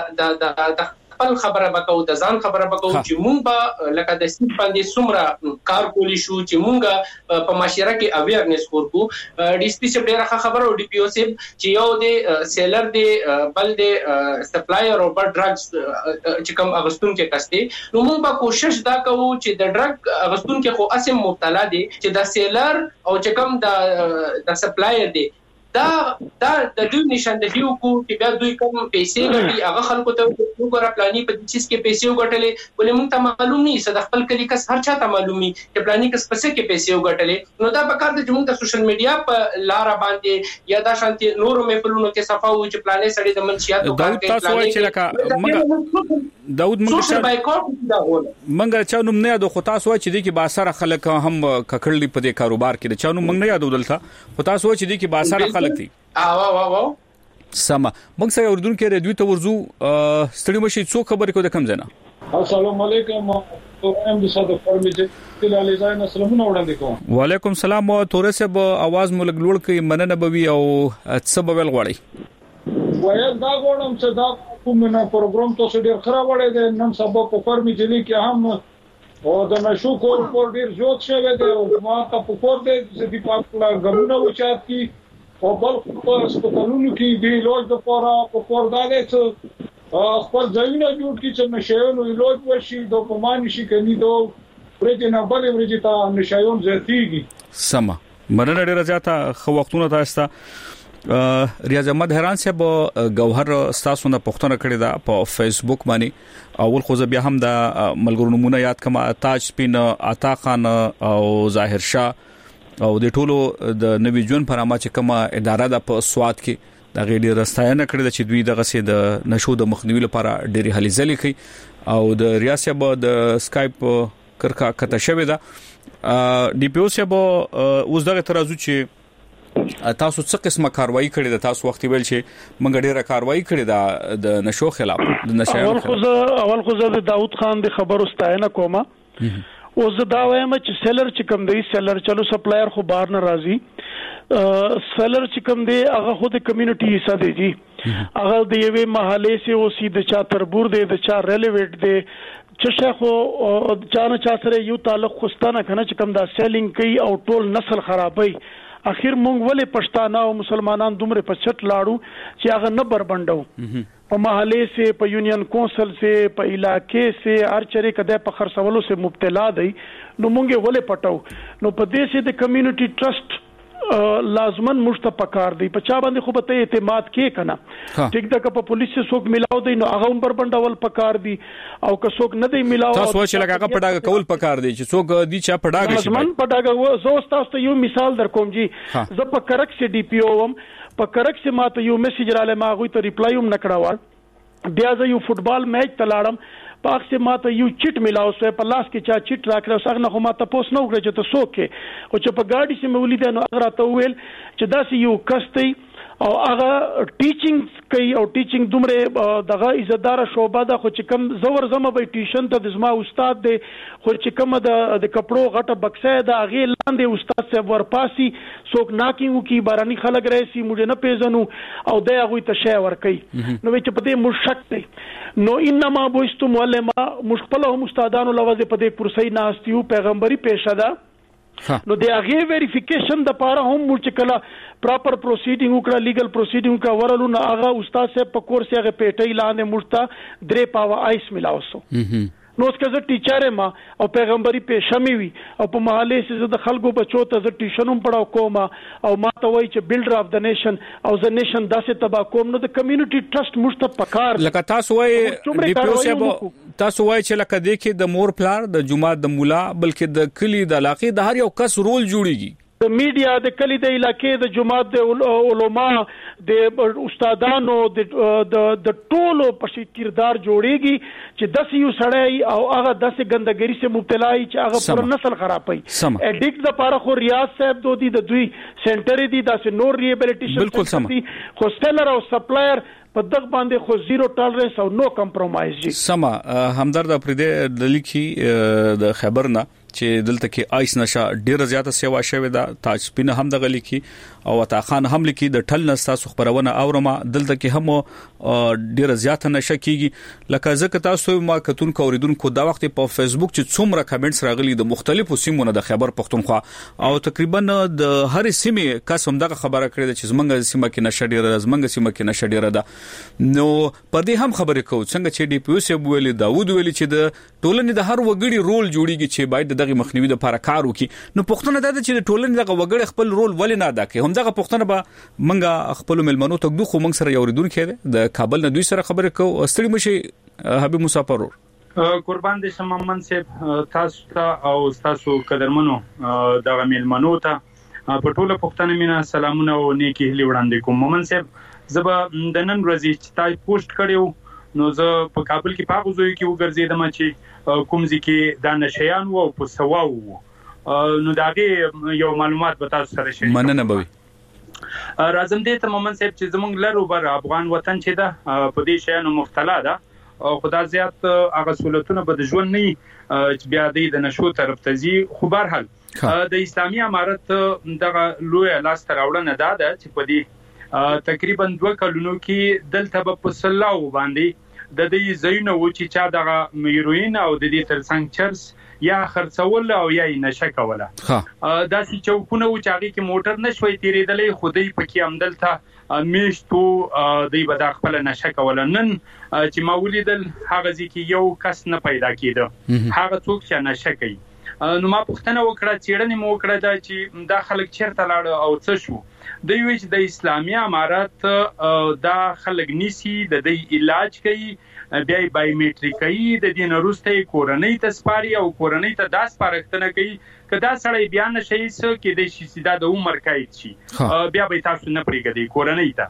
د د خپل خبره وکاو د ځان خبره وکاو چې مونږ به لکه د سیټ باندې سمره کار کولی شو چې مونږ په معاشره کې اویرنس ورکو ډي سي پی چې ډیره خبره او ډي پی او سي چې یو د سیلر دی بل د سپلایر او بل ډرګز چې کوم اغستون کې کسته نو مونږ به کوشش دا کوو چې د ډرګ اغستون کې خو اسیم مبتلا دي چې د سیلر او چې کوم د د سپلایر دی دا دا د دوی نشاندهیو کو چې بیا دوی کوم پیسې ګټي هغه خلکو ته وګوره پلاني په دې چیز کې پیسې وګټلې ولې موږ ته معلوم نه صد خپل کلی کس هر چا ته معلومي چې پلاني کس پسې کې پیسې وګټلې نو دا په کار د جمهور د سوشل میډیا په لار باندې یا دا شانتي نورو مفلونو کې صفاو چې پلانې سړي د منشياتو کار کوي تاسو چې لکه منګه داود منګه منګه چا نوم نه یادو خو تاسو چې دي کې باسره خلک هم ککړلی په دې کاروبار کې چا نوم منګ نه یادو دلته خو تاسو چې دي کې باسره لګتي اه وا وا سما موږ سره اردن کې ریډیو ته ورزو ستړي مشي څو خبرې کو د کم زنه السلام علیکم ام د صد فرمیټ تل علی زاین السلام وړاندې کوم وعلیکم السلام تورې سب आवाज مو لګ لوړ کې مننه بوي او څه بول غواړي وایي دا غواړم چې دا کوم نه پروګرام تاسو ډیر خراب وړي د نن سبا په فرمیټ کې هم او د مشو کور پر ډیر جوړ شوی دی او ما ته په کور دی چې په خپل غمونه وچات کی او بل په سپټالونو کې دی لوج د پورا په کور دالې څو خپل ځایونه جوړ کی چې نشایونو لوج ورشي د کومان شي کني دو پرې نه بلې ورځي ته نشایون زیاتیږي سما مننه ډیره زیاته خو وختونه تاسو ریاض احمد حیران صاحب گوهر تاسو نه پښتنه کړی دا په فیسبوک باندې اول خو بیا هم د ملګرو نمونه یاد کما تاج سپین عطا خان او ظاهر شاه او د ټولو د نوی جون پرامه چې کومه اداره د په سواد کې د غېډي راستاینه کړې چې دوی دغه سي د نشو د مخنیوي لپاره ډېری هلي ځلې کوي او د ریاست به د سکایپ کرکا کته شوې ده ډي پی او سي به اوس دغه ترازو چې تاسو څه قسمه کاروایی کړې ده تاسو وخت ویل چې موږ ډیره کاروایی کړې ده د نشو خلاف د نشایانو خلاف اول خو زه د داوود خان د خبرو ستاینه کومه او زه دا وایم چې سیلر چې کوم دی سیلر چلو سپلایر خو بار نه راځي سیلر چې کوم دی هغه خو د کمیونټي حصہ دی جی هغه د یوې محله سي او سي د چا تربور دی د چا ریلیویټ دی چې خو چانه چا سره یو تعلق خوستانه کنه چې کوم دا سیلینګ کوي او ټول نسل خرابوي اخر مونږ ولې پښتانه او مسلمانان دومره په چټ لاړو چې هغه نه بربندو په محله سي په یونین کونسل سي په علاقې سي هر چره کده په خرڅولو سي مبتلا دي نو مونږ ولې پټو نو په دې سي د کمیونټي ټرست لازمن مشته پکار دی په چا باندې خو به اعتماد کې کنه ټیک دا که په پولیس سره څوک ملاو دی نو هغه هم بربندول پکار دی او که څوک نه دی ملاو تاسو چې لکه پډاګه کول پکار دی چې څوک دی چې پډاګه شي لازمن پډاګه زو تاسو ته یو مثال در کوم جی زه په کرک سي ډي پی او وم په کرک سي ماته یو میسج رااله ما غوي ته ریپلای هم نکړاوه بیا زه یو فوټبال میچ تلاړم پاک سے ماته یو چټ ملاو سو په لاس کې چا چټ راکړو څنګه خو ماته پوس نو کړ چې ته سوکې او چې په گاډي سي مولید نو هغه راته ویل چې دا یو کستي او هغه ټیچینګ کوي او ټیچینګ دومره دغه عزتدار شوبه ده خو چې کم زور زما به ټیشن ته د زما استاد دی خو چې کوم د د کپړو غټه بکسه ده هغه لاندې استاد صاحب ورپاسي څوک ناکینګو کی بارانی خلک راسي موږ نه پیژنو او د هغه ته شی ور کوي نو چې په دې مشک دی نو انما بوستو معلمه مشکل هم استادانو لوازه په دې کرسي ناستیو پیغمبري پېښه ده نو د هغه ویریفیکیشن د پاره هم چې کله پراپر پروسیډینګ وکړه لیګل پروسیډینګ کا ورلو نه هغه استاد صاحب په کورس هغه پیټي لاندې مرتا درې پاو آیس ملاوسو نو اس کزه ټیچر ما او پیغمبري پېښمي وي او په محله سي د خلکو بچو ته ز ټیشنوم پړاو کوما او ما ته وای چې بلډر اف د نیشن او ز نیشن داسې تبا کوم نو د کمیونټي ټرست مشته پکار لکه تاسو وای ډي پی او سي تاسو وای چې لکه د کې د مور پلار د جمعه د مولا بلکې د کلی د علاقې د هر یو کس رول جوړیږي د میډیا د کلی د علاقې د جماعت د علما د استادانو د د ټولو په کردار جوړيږي چې داسې یو سړی او هغه داسې ګندګری سره مبتلا وي چې هغه پر نسل خرابوي اډیکټ د لپاره خو ریاض صاحب دوی د دوی سنټر دي داسې نور ریهابلیټیشن دي هوسټلر او سپلایر په دغه باندې خو زیرو ټالرنس او نو کمپرومایز دي سما همدرد پرې د لیکي د خبرنا چې دلته کې آیس نشه ډیره زیاته سیوا شوې ده تاج سپینه هم د غلیکي او عطا خان هم لیکي د ټل نستا سو خبرونه اورما دلته کې هم ډیره زیاته نشه کیږي لکه ځکه تاسو ما کتون کوریدونکو دا وخت په فیسبوک چې څومره کمنټس راغلي د مختلفو سیمونو د خبر پښتونخوا او تقریبا د هر سیمه قسم دغه خبره کړې چې زمونږ سیمه کې نشه ډیره زمونږ سیمه کې نشه ډیره ده نو پر دې هم خبرې کوو څنګه چې ډي پی او سي ویلي داوود ویلي چې د ټولنې د هر وګړي رول جوړیږي چې باید دغه مخنیوي د لپاره کار وکړي نو پښتون دا چې د ټولنې دغه وګړي خپل رول ولې نه ادا کوي هم دغه پښتون به منګه خپل ملمنو ته دوه خو منګ سره یو ریدونکو د کابل نه دوی سره خبرې کوو ستړي مشي حبیب مسافر قربان دې شم من صاحب تاسو ته او تاسو قدرمنو دغه ملمنو ته په ټوله پښتنه مینا سلامونه او نیکی هلي وړاندې کوم مومن صاحب زبا د نن ورځې چې تای پوسټ کړیو نو زه په کابل کې پاغو زوی کې وګرځیدم چې کوم ځکه د نشیان وو په سواو نو داغه یو معلومات به تاسو سره شریک مننه بوي راځم دې ته مومن صاحب چې زمونږ لرو بر افغان وطن چې ده په دې شیانو مبتلا ده خدا زیات هغه سہولتونه به د ژوند نه چې بیا د نشو طرف ته ځي خو بهر حال د اسلامي امارت دغه لوی لاس تر اورنه ده چې په دې تقریبا دوه کلونو کې دلته په سلاو باندې د دې زینو و چې چا دغه هیروین او د دې ترڅنګ چرس یا خرڅول او یا نشه کوله دا چې چوکونه و چې هغه کې موټر نشوي تیرېدلې خودي پکې امدلته میشتو د بد خپل نشه کوله نن چې مولدل هغه ځکه یو کس نه پیدا کېده هغه څوک چې نشه کوي نو ما پوښتنه وکړه چیرې مو وکړه دا چې دا خلک چیرته لاړ او څه شو د یو چې د اسلامي امارات دا خلک نيسي د دې علاج کوي بیا بایومټریکي د دې نورسته کورنۍ ته سپاري او کورنۍ ته داس پارښتنه کوي کدا سړی بیان شي څه کې د شي سیده د عمر کایت شي بیا به تاسو نه پریږدي کورنۍ ته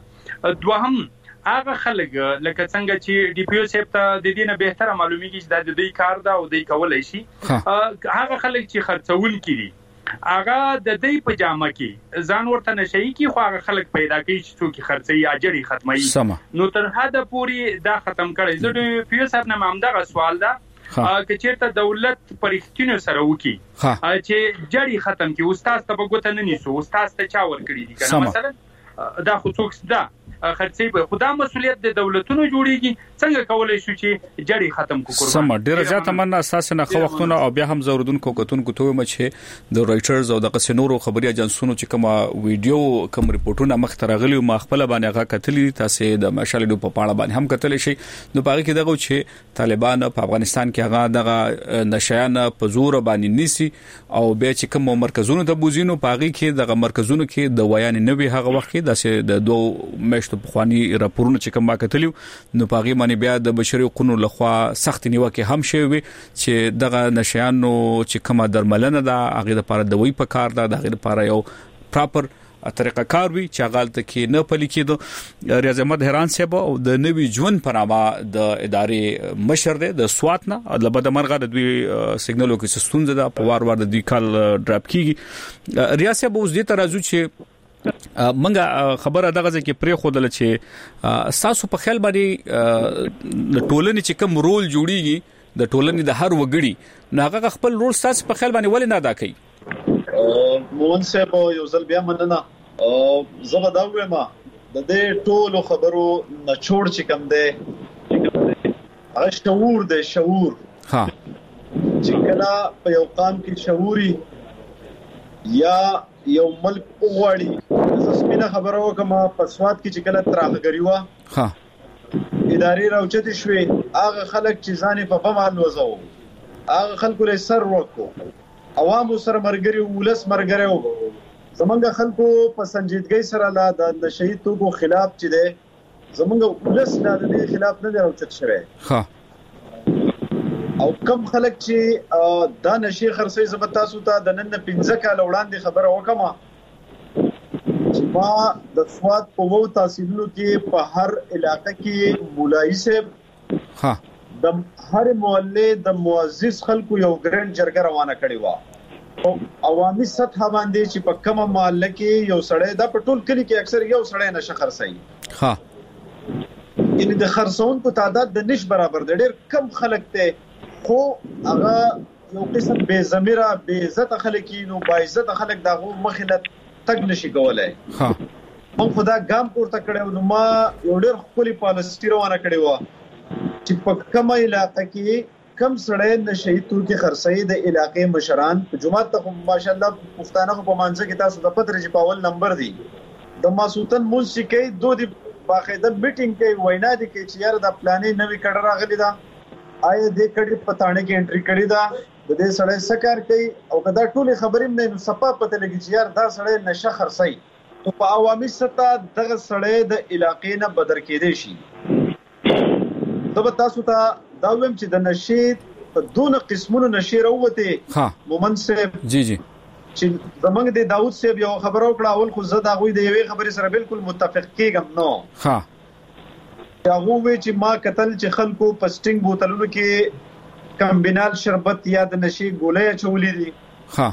دوهم هغه خلک لکه څنګه چې ډي پی او سیب ته د دې نه بهتره معلومیږي چې د دې کار دا او د کولای شي هغه خلک چې خرڅول کړي هغه د دې په جامه کې ځان ورته نشي کې خو هغه خلک پیدا کوي چې څوک خرڅي اجري ختمي نو تر حد پوري دا ختم کړي زه د پیو صاحب نه مامدغه سوال ده چې چیرته دولت پرختینو سره وکي چې جړی ختم کی استاد ته وګوت نه نیسو استاد ته چا ور کړی دي کنه مثلا دا خو څوک ده خرڅي په خدا مسؤلیت د دولتونو جوړیږي څنګه کولای شو چې جړی ختم کو کړو سم ډیر زیات مننه اساس نه خو وختونه او بیا هم زوردونکو کتونکو ته مچ د رایټرز او د قسنورو خبري اجنسونو چې کومه ویډیو کوم رپورټونه مخ ترغلي ما خپل باندې هغه کتلی تاسو د مشالډو په پاڼه باندې هم کتل شي نو باغ کې دغه چې طالبان په افغانستان کې هغه دغه نشایان په زور باندې نیسی او به چې کوم مرکزونو د بوزینو پاغي کې دغه مرکزونو کې د ویان نه وی هغه وخت کې د دوه مشت په خواني راپورونه چې کوم کتلیو نو پاغي باندې بیا د بشري حقوقو لخوا سخت نیوکه هم شوی چې دغه نشایانو چې کومه درملنه ده هغه لپاره دوی په کار ده دغه لپاره یو پراپر طریقه کار وی چې غلط کې نه پلي کېدو ریاض احمد حیران صاحب او د نوی ژوند پرامه د ادارې مشر دی د سوات نه د بدمرغه د دوی سیګنالو کې ستونزه ده په وار وار د دوی کال ډراپ کیږي ریاض صاحب اوس دې ترازو چې منګه خبره دغه ځکه پرې خودل چې ساسو په خیال باندې د ټولنې چې کوم رول جوړیږي د ټولنې د هر وګړي ناغه خپل رول ساس په خیال باندې ولې نه ادا کوي مون صاحب یو ځل بیا مننه زه دا وایم د دې ټولو خبرو نه چھوڑ چې کوم دی هغه شعور دی شعور ها چې کله په یو قام کې شعوري یا یو ملک وغواړي زه سپینه خبره وکم په سواد کې چې کله ترهګری و ها ادارې راوچتې شوې هغه خلک چې ځانې په بمال وځو هغه خلکو له سر وکړو عوامو سره مرګري ولس مرګري و زمونږ خلکو په سنجیدګۍ سره لا د شهید توګو خلاف چې ده زمونږ ولس نه د دې خلاف نه راوچت شوی ها او کم خلک چې دا نشي خرڅي زبر تاسو ته د نن پنځه کال وړاندې خبره وکما چې ما د سواد په وو تحصیلونو کې په هر علاقې کې مولای صاحب ها د هر محله د معزز خلکو یو ګرند جرګه روانه کړی و او عوامي سطح باندې چې په کومه محله کې یو سړی د پټول کلی کې اکثر یو سړی نشه خرڅي ها یعنی د خرڅون په تعداد د نش برابر د ډېر کم خلک ته خو هغه یو قسم بے ضمیره بے عزت خلکینو با عزت خلک دغه مخله تګ نشي کولای ها مون خدا ګام پورته کړو نو ما یو ډېر خپل پالیسي روانه کړی و چې په کومه علاقې کې کم سړی نشي توکي خرڅي د علاقې مشران په جمعه ته ماشاءالله پښتانه په مانځ کې تاسو د پتر چې پاول نمبر دی د ماسوتن موسیقي دوه دی باقاعده میټینګ کوي وینا دي کې چې یار د پلانې نوې کډه راغلی دا آیا دې کډې پټانه کې انټری کړی دا د دې سړی سکار کوي او کدا ټولې خبرې نه نو صفه پته لګي چې یار دا سړی نشه خرڅي نو په عوامي سطح دغه سړی د علاقې نه بدر کېدې شي دا تاسو ته دا ویم چې د نشي په دونه قسمونو نشي راوته ها مومن صاحب جی جی چې زمنګ د داوود صاحب یو خبرو کړه اول خو زه دا غوي د یوې خبرې سره بالکل متفق کېږم نو ها هغه وی چې ما قتل چې خلکو پسټینګ بوتلونو کې کمبینال شربت یا د نشي ګولې چولې دي ها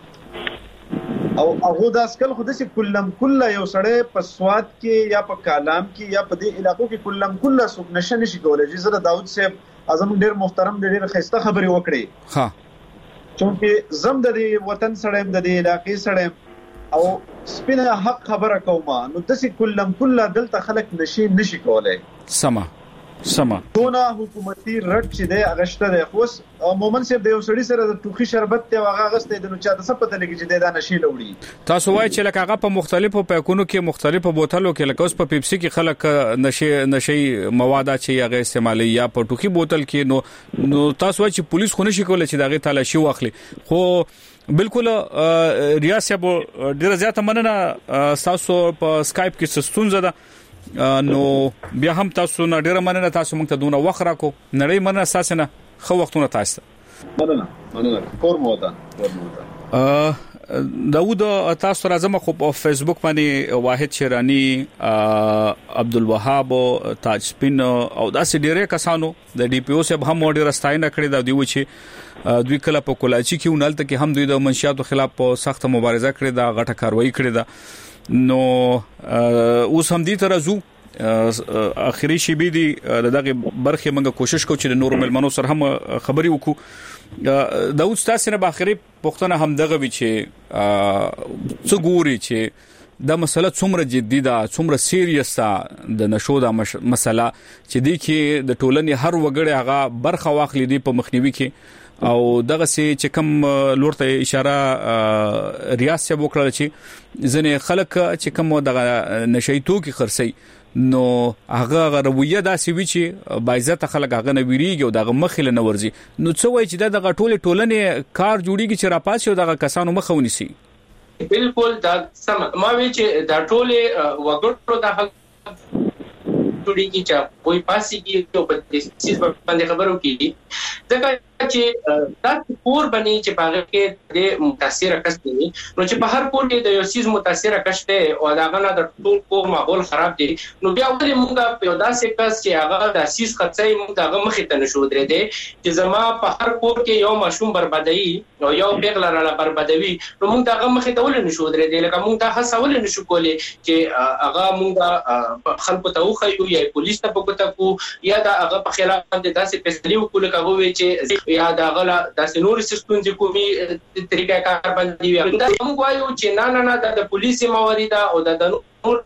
او هغه د اسکل خود سي کلم کله یو سړی په سواد کې یا په کالام کې یا په دې علاقو کې کلم کله سو نشه نشي کولای چې زه داوود صاحب اعظم ډېر محترم ډېر خسته خبري وکړي ها چونکه زم د دې وطن سړی د دې علاقې سړی او سپینه حق خبره کومه نو دسي کلم کله دلته خلک نشي نشي کولای سما سما دونه حکومتي رټ چې دی اغشته دی خو مومن صاحب د یو سړي سره د ټوخي شربت ته واغه غسته د نو چاته څه پته لګي چې دا نشي لوړي تاسو وایي چې لکه هغه په مختلفو پیکونو کې مختلفو بوتلو کې لکه اوس په پیپسي کې خلک نشي نشي مواد چې هغه استعمالي یا په ټوخي بوتل کې نو نو تاسو وایي چې پولیس خو نشي کولای چې داغه تلاشي واخلي خو بالکل ریاست ډیره زیاته مننه تاسو په سکایپ کې ستونزه ده نو بیا هم تاسو نه ډیره مننه تاسو موږ ته دونه وخت راکو نړۍ مننه اساسنه خو وختونه تاسو مننه مننه فورمو ده فورمو ده داوود تاسو راځم خو په فیسبوک باندې واحد شیرانی عبدالوهاب تاج سپین او داسې ډیره کسانو د ډي پی او سب هم ډیره ستاینه کړې دا دی و چې دوی کله په کولاچی کې ونالته کې هم دوی د منشیاتو خلاف په سخت مبارزه کړې دا غټه کاروایی کړې ده نو اوس هم دې ترازو اخري شی بي دي دغه برخه موږ کوشش کوو چې د نور ملمنو سره هم خبري وکړو دا اوس تاسو نه باخري پښتنه هم دغه وی چې څو ګوري چې دا مسله څومره جدي ده څومره سیریس ده د نشو دا مسله چې دی کې د ټولنې هر وګړي هغه برخه واخلي دی په مخنیوي کې او دغه سي چې کوم لورته اشاره ریاست وکړه چې ځنه خلک چې کوم دغه نشي توکي خرسي نو هغه رویه داسې وی چې بایزت خلک هغه نه ویریږي او دغه مخله نه ورزي نو څه وای چې دغه ټوله ټولنه کار جوړیږي چې را پاسي او دغه کسانو مخونی سي بالکل دا سم ما وی چې دا ټوله وګړو د حق جوړیږي چې کوئی پاسي کې او په دې چیز باندې خبرو کې ځکه چې دا کور باندې چې باغ کې د متاثر کس دي نو چې په هر کور کې د یو چیز متاثر کس ته او دا غنا د ټول کو ماحول خراب دي نو بیا ولې موږ په داسې کس چې هغه د اساس خرڅي موږ دغه مخې ته نشو درې دي چې زما په هر کور کې یو مشوم بربادي او یو پیغله را بربادوي نو موږ دغه مخې ته ولې نشو درې دي لکه موږ دا هڅه ولې نشو کولای چې هغه موږ خلکو ته وخیو یا پولیس ته پکته کو یا دا هغه په خلاف د داسې فیصله وکړو کوي چې یا دا غلا د سنور سیستم چې کومي طریقې کار باندې دا موږ وایو چې نه نه نه د پولیسي موارد او د نور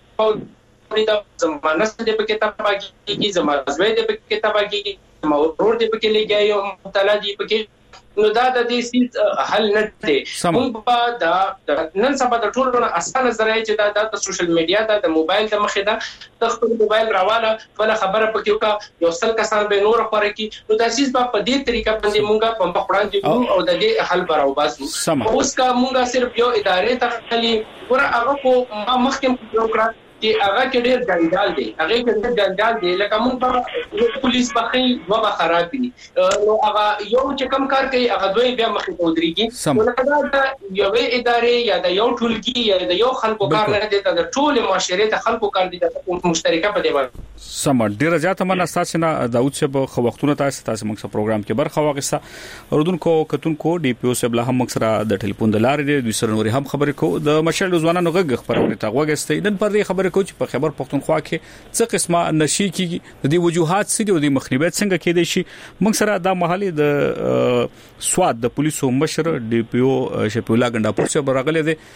موارد زمانه ستې په کتاب کې کې زمانه زوی دې په کتاب کې مورور دې په کې لګي او مطالعه دې په کې نو دا د دې سیس حل نه دی موږ په دا نن سبا د ټولو نه اسانه ذریعہ چې دا د سوشل میډیا د موبایل د مخې دا د خپل موبایل راواله بل خبره پکې وکړه یو څل کسان به نور خبره کی نو دا سیس په دې طریقه باندې موږ په مخړان دي او د دې حل براو باسو اوس کا موږ صرف یو ادارې ته خلی ور هغه کو مخکم وکړه چې هغه کې ډېر جنجال دی هغه کې ډېر جنجال دی لکه موږ په پولیس بخي وبا خراب دي نو هغه یو چې کم کار کوي هغه دوی بیا مخې ته ودرېږي ولکه دا یو ادارې یا د یو ټولګي یا د یو خلکو کار نه دی د ټول معاشرې ته خلکو کار دي د مشترکه په دی باندې سم ډېر زیاته من اساس نه داوود صاحب خو وختونه تاسو تاسو موږ په پروګرام کې برخه واغسته اوردونکو کتونکو ډي پی او صاحب له هم مکسره د ټلیفون د لارې د دوی سره نوري هم خبرې کو د مشل ځوانانو غږ خبرونه تا غوښتې نن پر دې خبرې کو چې په خبر پښتونخوا کې څه قسمه نشي کیږي د دې وجوهات څه دي او د مخنیوي څنګه کېدای شي موږ سره د محلي د سواد د پولیسو مشر ډي پی او شپولا ګنډاپور څخه برغله دي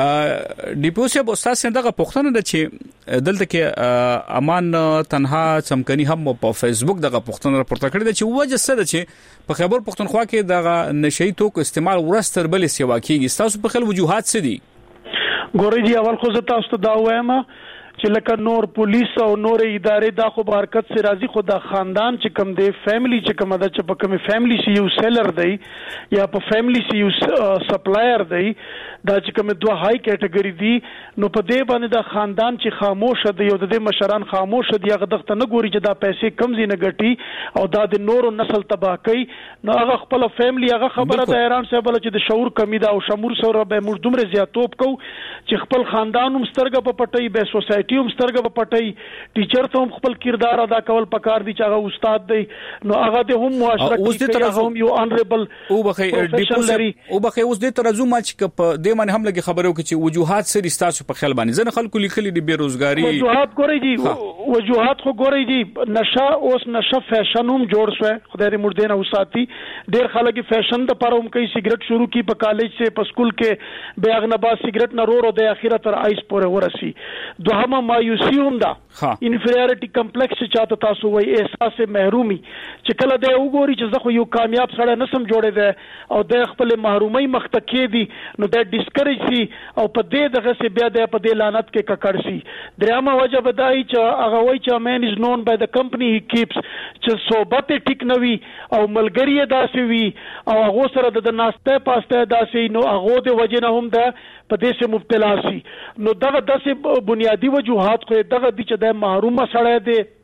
ډي پی او څخه استاد دغه پښتنه د چې دلته کې امان تنها چمکني هم په فیسبوک دغه پښتنه راپورته کړی چې وجه څه ده چې په خبر پښتونخوا کې دغه نشي توکو استعمال ورستر بل سیوا کیږي تاسو په خل وجوهات څه دي ګورې جی اول خو زه تاسو ته دا وایم چې لکه نور پولیس او نور ادارې دا خو حرکت سره راځي خو دا خاندان چې کوم دی فیملی چې کوم دا چې په کوم فیملی سی یو سیلر دی یا په فیملی سی یو سپلایر دی دا چې کوم دوه های کټګوري دي نو په دې باندې دا خاندان چې خاموش دی او د دې مشران خاموش دي هغه دغه نه ګوري چې دا پیسې کم زینه ګټي او دا د نورو نسل تباہ کوي نو هغه خپل فیملی هغه خبره د ایران صاحب چې د شعور کمی دا او شمور سره به موږ دومره زیاتوب کو چې خپل خاندان هم سترګه په پټي به سوسایټي هم سترګه په پټي ټیچر ته هم خپل کردار ادا کول پکار دي چې هغه استاد دی نو هغه د هم معاشره کې هم یو انریبل او بخي ډیپوزیټ او بخي اوس د ترجمه چې په دې باندې هم لګي خبرو کې چې وجوهات سره ستاسو په خیال باندې ځنه خلکو لیکلي دي بیروزګاری وجوهات ګوري دي وجوهات خو ګوري دي نشه اوس نشه فیشن هم جوړ شو خدای دې مړ دینه وساتي ډېر خلک فیشن د پروم کوي سیګریټ شروع کی په کالج سے په سکول کې به اغنبا سیګریټ نه رو رو د اخیره تر آیس پورې ورسي دوهمه مایوسی هم ده انفیریورټی کمپلیکس چاته تاسو وای احساس محرومي چې کله د وګوري چې زه خو یو کامیاب سره نسم جوړې ده او د خپل محرومي مختکې دي نو د ډیسکریج سي او په دې دغه سي بیا د په دې لعنت کې ککړ سي درېمه وجه بدای چې هغه وای چې مین از نون بای د کمپنی هی کیپس چې صحبت ټیک نوي او ملګری داسي وي او هغه سره د ناشته پاسته داسي نو هغه د وجه نه هم ده په دې سه مبتلا سي نو دغه داسې بنیادی وجوهات خو دغه د چې د محرومه سره ده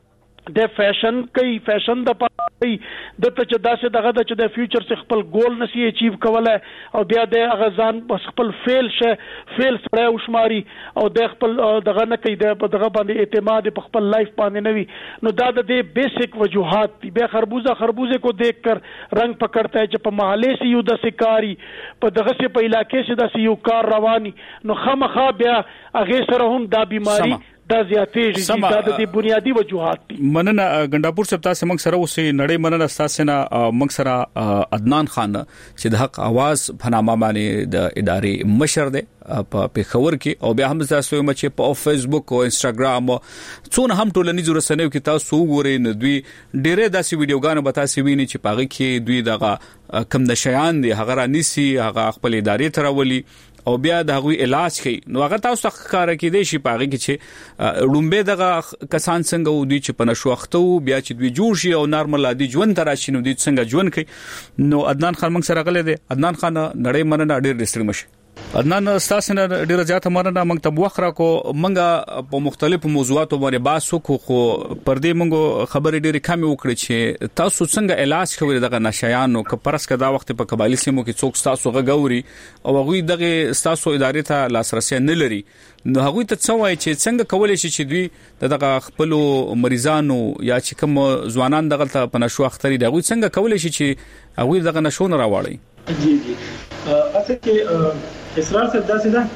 د فیشن کوي فیشن د پای د ته چې داسې دغه د چې د فیوچر څخه خپل ګول نشي اچیو کولای او بیا د غزان بس خپل فیل شه فیل سره وشماري او د خپل دغه نه کوي د دغه باندې اعتماد په خپل لایف باندې نوي نو دا د بیسیک وجوهات دي به خربوزه خربوزه کو دیکھ کر رنگ پکڑتا ہے چې په محله سي یو د سکاري په دغه سي په علاقې سي د سيو کار رواني نو خامخا بیا هغه سره هم دا بیماری دا زیاتې چې دا د بنیادی وجوهات دي. مننه ګنداپور صاحب تاسو موږ سره اوسې نړۍ مننه تاسو نه موږ سره عدنان خان چې د حق आवाज فنامه باندې د ادارې مشر دی په پیښور کې او بیا هم تاسو یې چې په فیسبوک او انستګرام څونه هم ټولنیز رسنیو کې تاسو وګورئ نو دوی ډېرې داسې ویډیوګانې به تاسو وینئ چې پاغه کې دوی دغه کم نشيان دي هغه رانیسي هغه خپل ادارې ترولي او بیا د هغوی علاج کوي نو هغه تاسو ښکارا کې دی شي پاغه کې چې لومبه دغه کسان څنګه ودی چې په نشو وختو بیا چې دوی جوړ شي او نارمل عادي ژوند تراشي نو دوی څنګه ژوند کوي نو عدنان خان موږ سره غلې دی عدنان خان نړۍ مننه ډېر ډېر مشه عدنان تاسو نه ډیره زیاته مننه موږ ته وخت راکو موږ په مختلفو موضوعاتو باندې بحث وکړو خو پر دې موږ خبرې ډېرې کم وکړې چې تاسو څنګه علاج کوئ دغه نشایانو که پرس کدا وخت په قبایلی سیمو کې څوک تاسو غووري او هغه دغه تاسو ادارې ته لاسرسي نه لري نو هغه ته څه وایي چې څنګه کولای شي چې دوی دغه خپل مریضانو یا چې کوم ځوانان دغه ته په نشو اختري دغه څنګه کولای شي چې هغه دغه نشو نه راوړي جی جی اصل کې اسرار سے داسې ده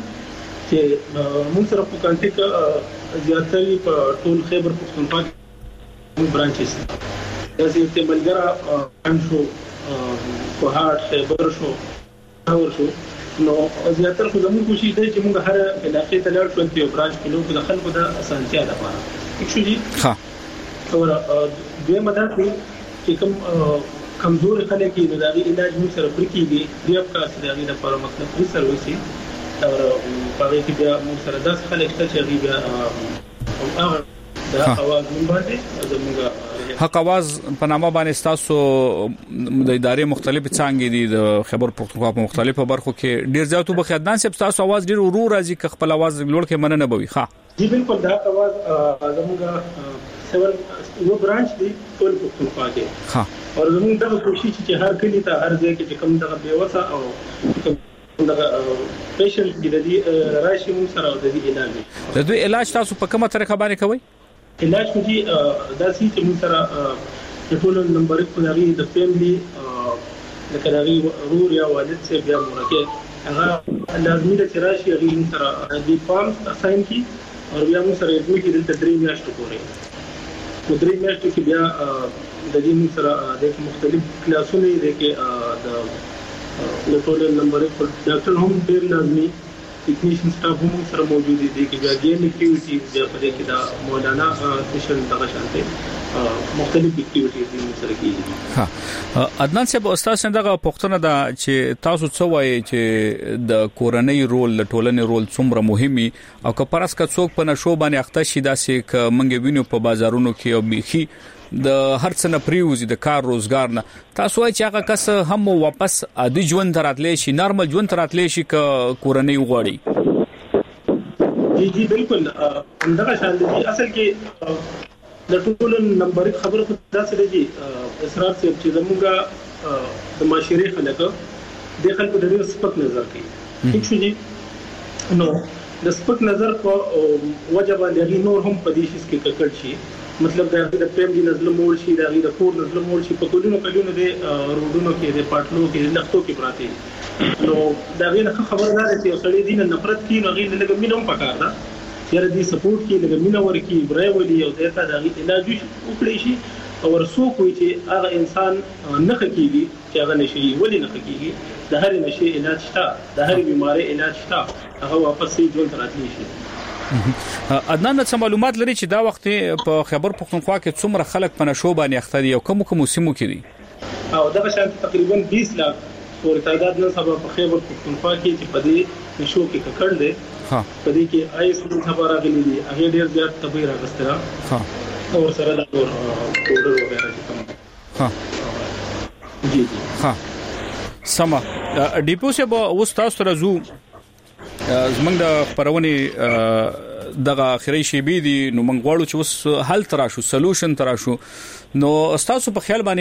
چې موږ سره په کانټیکټ زیاتري په ټول خیبر پختونخوا کې برانچز داسې چې ملګرا ان شو کوهاټ خیبر شو اور شو نو زیاتره خو زموږ کوشش دی چې موږ هر علاقې ته لاړ شو چې برانچ کې نو د خلکو د اسانتیا لپاره ٹھیک جی ها اور دوی مدد چې کوم کمزور خلک کې د دغه علاج مو سره پرکېږي دی په کار دغه لپاره مطلب فری سروسي او په هغه کې بیا مو سره داس خلک چې بیا او هغه د اواز باندې زموږ حق आवाज په نامه باندې تاسو د ادارې مختلف څنګه دي د خبر پختونخوا په مختلفو برخو کې ډیر زیاتو بخیدان سپ تاسو आवाज ډیر ورو راځي ک خپل आवाज لوړ کې مننه بوي ها جی بالکل دا आवाज زموږ سیول یو برانچ دی ټول پختونخوا کې ها او زموږ دغه کوشش چې هر کلی ته هر ځای کې کوم دغه بیوسه او دغه پیشنټ د دې راشي مو سره د دې علاج د دوی علاج تاسو په کومه طریقه باندې کوي علاج کو جی داسې چې مو سره د ټول نمبر په لري د فیملی د کراوی رور یا والد سے بیا مرکه هغه لازمي د راشي هغه مو سره د فارم اساین کی او بیا مو سره دوی کې د تدریب میاشتو پورې په درې میاشتو کې بیا د دې مو سره د مختلف کلاسونو دي کې د د ټول نمبر په ډاکټر هم ډیر لازمي ټیکنیشن سټاف هم سره موجود دي چې بیا ګیم اکټیویټیز بیا په دې کې دا مولانا سیشن دغه شانته مختلف اکټیویټیز دي سره کیږي ها عدنان صاحب استاد څنګه پوښتنه ده چې تاسو څه وایي چې د کورنۍ رول د ټولنې رول څومره مهمي او که پرس که څوک په نشو باندې اخته شي داسې ک منګ وینو په بازارونو کې او بيخي د هر څه نه پریوزي د کار روزګار نه تاسو وايي چې هغه کس هم واپس عادي ژوند تراتلې شي نارمل ژوند تراتلې شي ک کورنۍ وغوړي جی جی بالکل همدغه شان دي اصل کې د ټول نمبر خبره خدا سره دي اسرار سے چې زموږه د معاشري خلک د خلکو د سپک نظر کوي ٹھیک شو جی نو د سپک نظر په وجه باندې نور هم په دې شي کې ککړ شي مطلب دا د پریم دی نزل مول شي دا د کور نزل مول شي په کولونو کلونو د روډونو کې د پټلو کې د لختو کې پراته نو دا غوښنه خبردار دي چې سړی دین نفرت کې نو غوښنه لګم مينوم پکار دا چیرې دې سپورټ کې لګم مينو ورکی برای ولي او دغه د علاج وکړي شي او ورسو کوي چې هغه انسان نه خکېږي چې هغه نشي ولي نه خکېږي د هر نشي علاج شته د هر بیماری علاج شته هغه واپس ژوند راتلی شي عدنان څه معلومات لري چې دا وخت په خبر پختونخوا کې څومره خلک په نشو باندې اخته دي او کوم کوم سیمو کې دي او دا شان تقریبا بیس لاک پورې تعداد نن سبا په خبر پختونخوا کې چې په دې نشو کې ککړ دي ها په دې کې آیس نن سبا راغلي دي هغه ډیر زیات تبعیر راغستره ها او سره دا ډور پودر وغیرہ کوم ها جی ها سما ډیپو سے به اوس تاسو راځو زمنګ د خبرونه دغه اخري شی بي دي نو موږ غواړو چې اوس حل تراشو سولوشن تراشو نو تاسو په خیال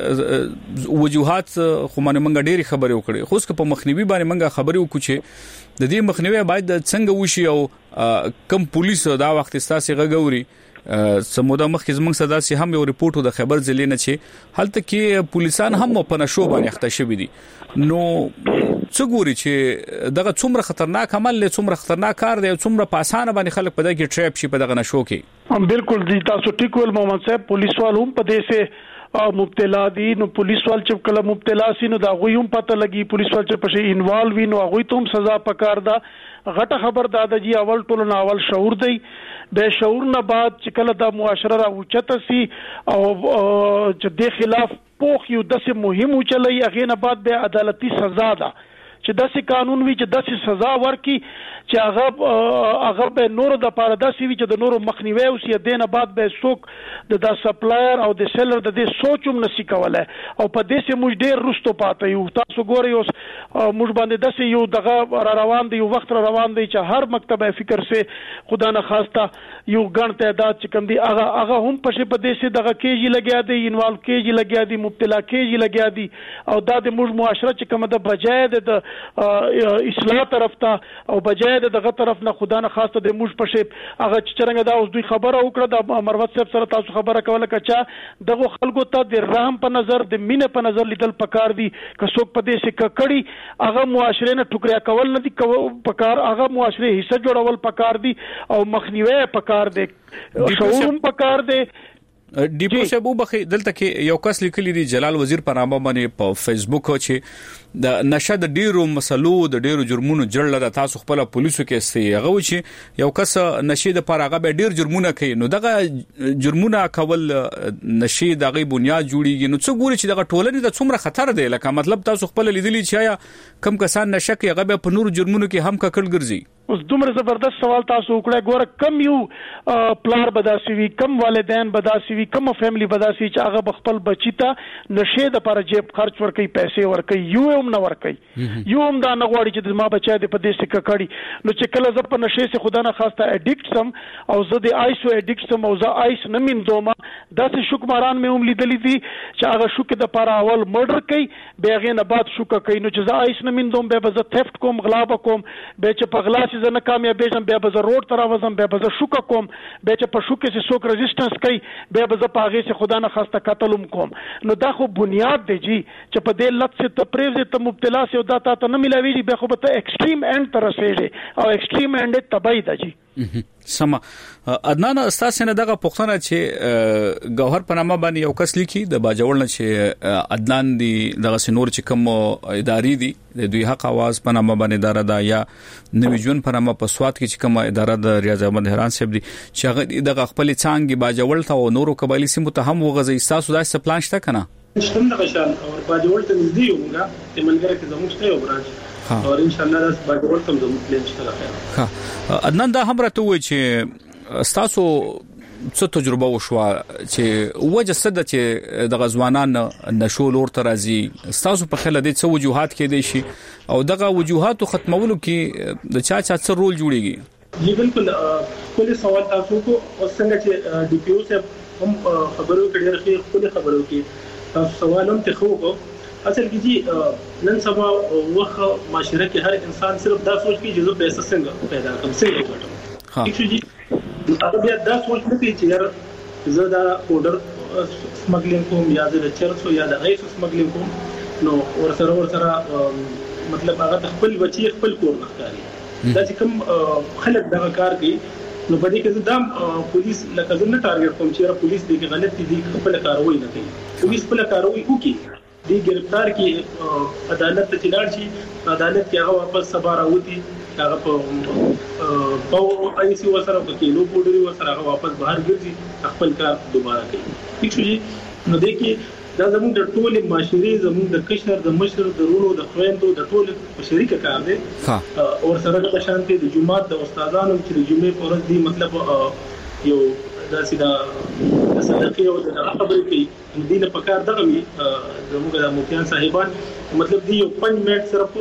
باندې وجوهات خو باندې موږ ډېری خبرې وکړې خو څه په مخنیوي باندې موږ خبرې وکړو چې د دې مخنیوي باید څنګه وشي او کم پولیس دا وخت ستاسو غووري سموده مخکې زموږ صدا سي هم یو ریپورت د خبر ځلې نه چې هلته کې پولیسان هم په نشو باندې اخته شوي دي نو څه ګوري چې دغه څومره خطرناک عمل له څومره خطرناک کار دی څومره په اسانه باندې خلک په دغه ټریپ شي په دغه نشو کې هم بالکل دي تاسو ټیک ول محمد صاحب پولیس والو په دې سه مبتلا دي نو پولیس وال چې کله مبتلا سي نو دا غوي هم پته لګي پولیس وال چې پښې انوالو وي نو غوي ته هم سزا پکار ده غټه خبر دادا جی اول ټولو ناول شعور دی به شعور نه بعد چې کله د معاشره را اوچته سي او چې د خلاف پوخ یو داسې مهم چلای هغه نه بعد به عدالتي سزا ده چې داسې قانون وي چې داسې سزا ورکي چې هغه هغه به نور د پاره داسې وي چې د نور مخنیوي او سي دینه بعد به سوق د د سپلایر او د سیلر د دې سوچوم نسی کوله او په دې سه موږ ډېر رستو پاتې یو تاسو ګورئ اوس موږ باندې داسې یو دغه را روان دی یو وخت را روان دی چې هر مکتبه فکر سه خدا نه خواسته یو ګڼ تعداد چې کوم دی هغه هغه هم په په دې سه دغه کېږي لګیا دی انوالو کېږي لګیا دی مبتلا کېږي لګیا دی او دا د موږ معاشره چې کوم د بجای د اصلاح طرف ته او بجای دغه طرف نه خدا نه خاصه د موږ په شپ هغه چې څنګه دا اوس دوی خبره وکړه د مروت صاحب سره تاسو خبره کوله کچا دغه خلکو ته د رحم په نظر د مینه په نظر لیدل پکار دي که څوک په دې سه ککړی هغه معاشره نه ټوکریا کول نه دي پکار هغه معاشره حصہ جوړول پکار دي او مخنیوي پکار دي شعور پکار دي ډیپو شبو بخي دلته کې یو کس لیکلی دی جلال وزیر په نامه باندې په فیسبوک چې د نشه د ډیرو مسلو د ډیرو جرمونو جړل د تاسو خپل پولیسو کې سي هغه چې یو کس نشه د پرغه به ډیر جرمونه کوي نو دغه جرمونه کول نشه دغه بنیاد جوړیږي نو څه ګوري چې دغه ټولنې د څومره خطر دی لکه مطلب تاسو خپل لیدلی چې کم کسان نشه کوي هغه په نور جرمونو کې هم ککړ ګرځي اوس دومره زبردست سوال تاسو وکړه ګوره کم یو پلار بداسي وي کم والدین بداسي وي کم فیملی بداسي چې هغه بخپل بچی ته نشه د پر جیب خرچ ورکي پیسې ورکي یو هم نه ورکي یو هم دا نه غواړي چې ما بچا د پدې سکه کړي نو چې کله ز په نشه سه خدا نه خواسته اډیکټ سم او زه د آیسو اډیکټ سم او زه آیس نه مين دوما داسې شوکماران مې هم لیدلې دي چې هغه شوک د پر اول مرډر کوي به غي نه بعد شوک کوي نو چې زه آیس نه مين دوم به زه تھفت کوم غلا کوم به چې په غلا زه نه کامیاب شم بیا به زه روډ تر اوسم بیا به زه شوک کوم به چې په شوک کې سوک ریزिस्टنس کوي بیا به زه پاغه سه خدا نه خواسته قتلوم کوم نو دا خو بنیاد دی جی چې په دې لت سه تپریز ته مبتلا سه او دا ته نه ملاوي به خو به ایکسټریم اینڈ تر رسېږي او ایکسټریم اینڈ تبعی دی جی سم عدنان استاد نه دغه پښتنه چې گوهر پنامه باندې یو کس لیکي د باجوړ نه چې عدنان دی دغه سنور چې کوم ادارې دي د دوی حق आवाज پنامه باندې اداره ده یا نوې جون پنامه په سواد کې چې کوم اداره د ریاض احمد هران صاحب دي چې هغه دغه خپل څنګه باجوړ ته او نورو قبایلی سیمو ته هم وغځي تاسو داسې پلان شته کنه شتم د غشان او باجوړ ته نږدې یوګه چې منګره کې زموږ ته یو برانچ او ان شاء الله داس باجوړ ته زموږ پلان شته راځي ها عدنان دا هم راته وای چې تاسو څه تجربه وشوه چې وجه څه د چې د غزوانان نشو لور ترازی تاسو په خله د څه وجوهات کې دي شي او دغه وجوهات ختمولو کې د چا چا څه رول جوړیږي جی بالکل کله سوال تاسو کو او څنګه چې ډي پی او سے هم خبرو کې ډېر ښه خپل خبرو کې تاسو سوال هم ته خو کو اصل کې جی نن سبا وخت معاشره کې هر انسان صرف دا سوچ کې چې زه پیسې څنګه پیدا کوم څنګه ګټم ها چې هغه بیا دا سوچ نه کوي چې یار زه دا اورډر سمګلینګ کوم یا د چرسو یا د غیس سمګلینګ کوم نو ورسره ورسره مطلب هغه خپل بچي خپل کور نه ښکاري دا چې کوم خلک دا کار کوي نو په دې کې زدم پولیس لکه زنه ټارګټ کوم چې پولیس دې غلط دي خپل کاروي نه کوي پولیس خپل کاروي وکړي دې گرفتار کې عدالت ته چلاړ شي عدالت کې هغه واپس سبا راوتی هغه په په آی سی وسره په کینو پوډري وسره هغه واپس بهر ګرځي خپل کار دوباره کوي ٹھیک شو جی نو دې کې دا زموږ د ټولې معاشري زموږ د کشر د مشر د رونو د خويندو د ټولې شریک کار دی او سره د شانتي د جمعات د استادانو چې د جمعې په ورځ دی مطلب یو داسې دا صدقې او د خبرې کې دینه په کار دغه می زموږ د مفتیان صاحبان مطلب دی یو پنځه منټ سره په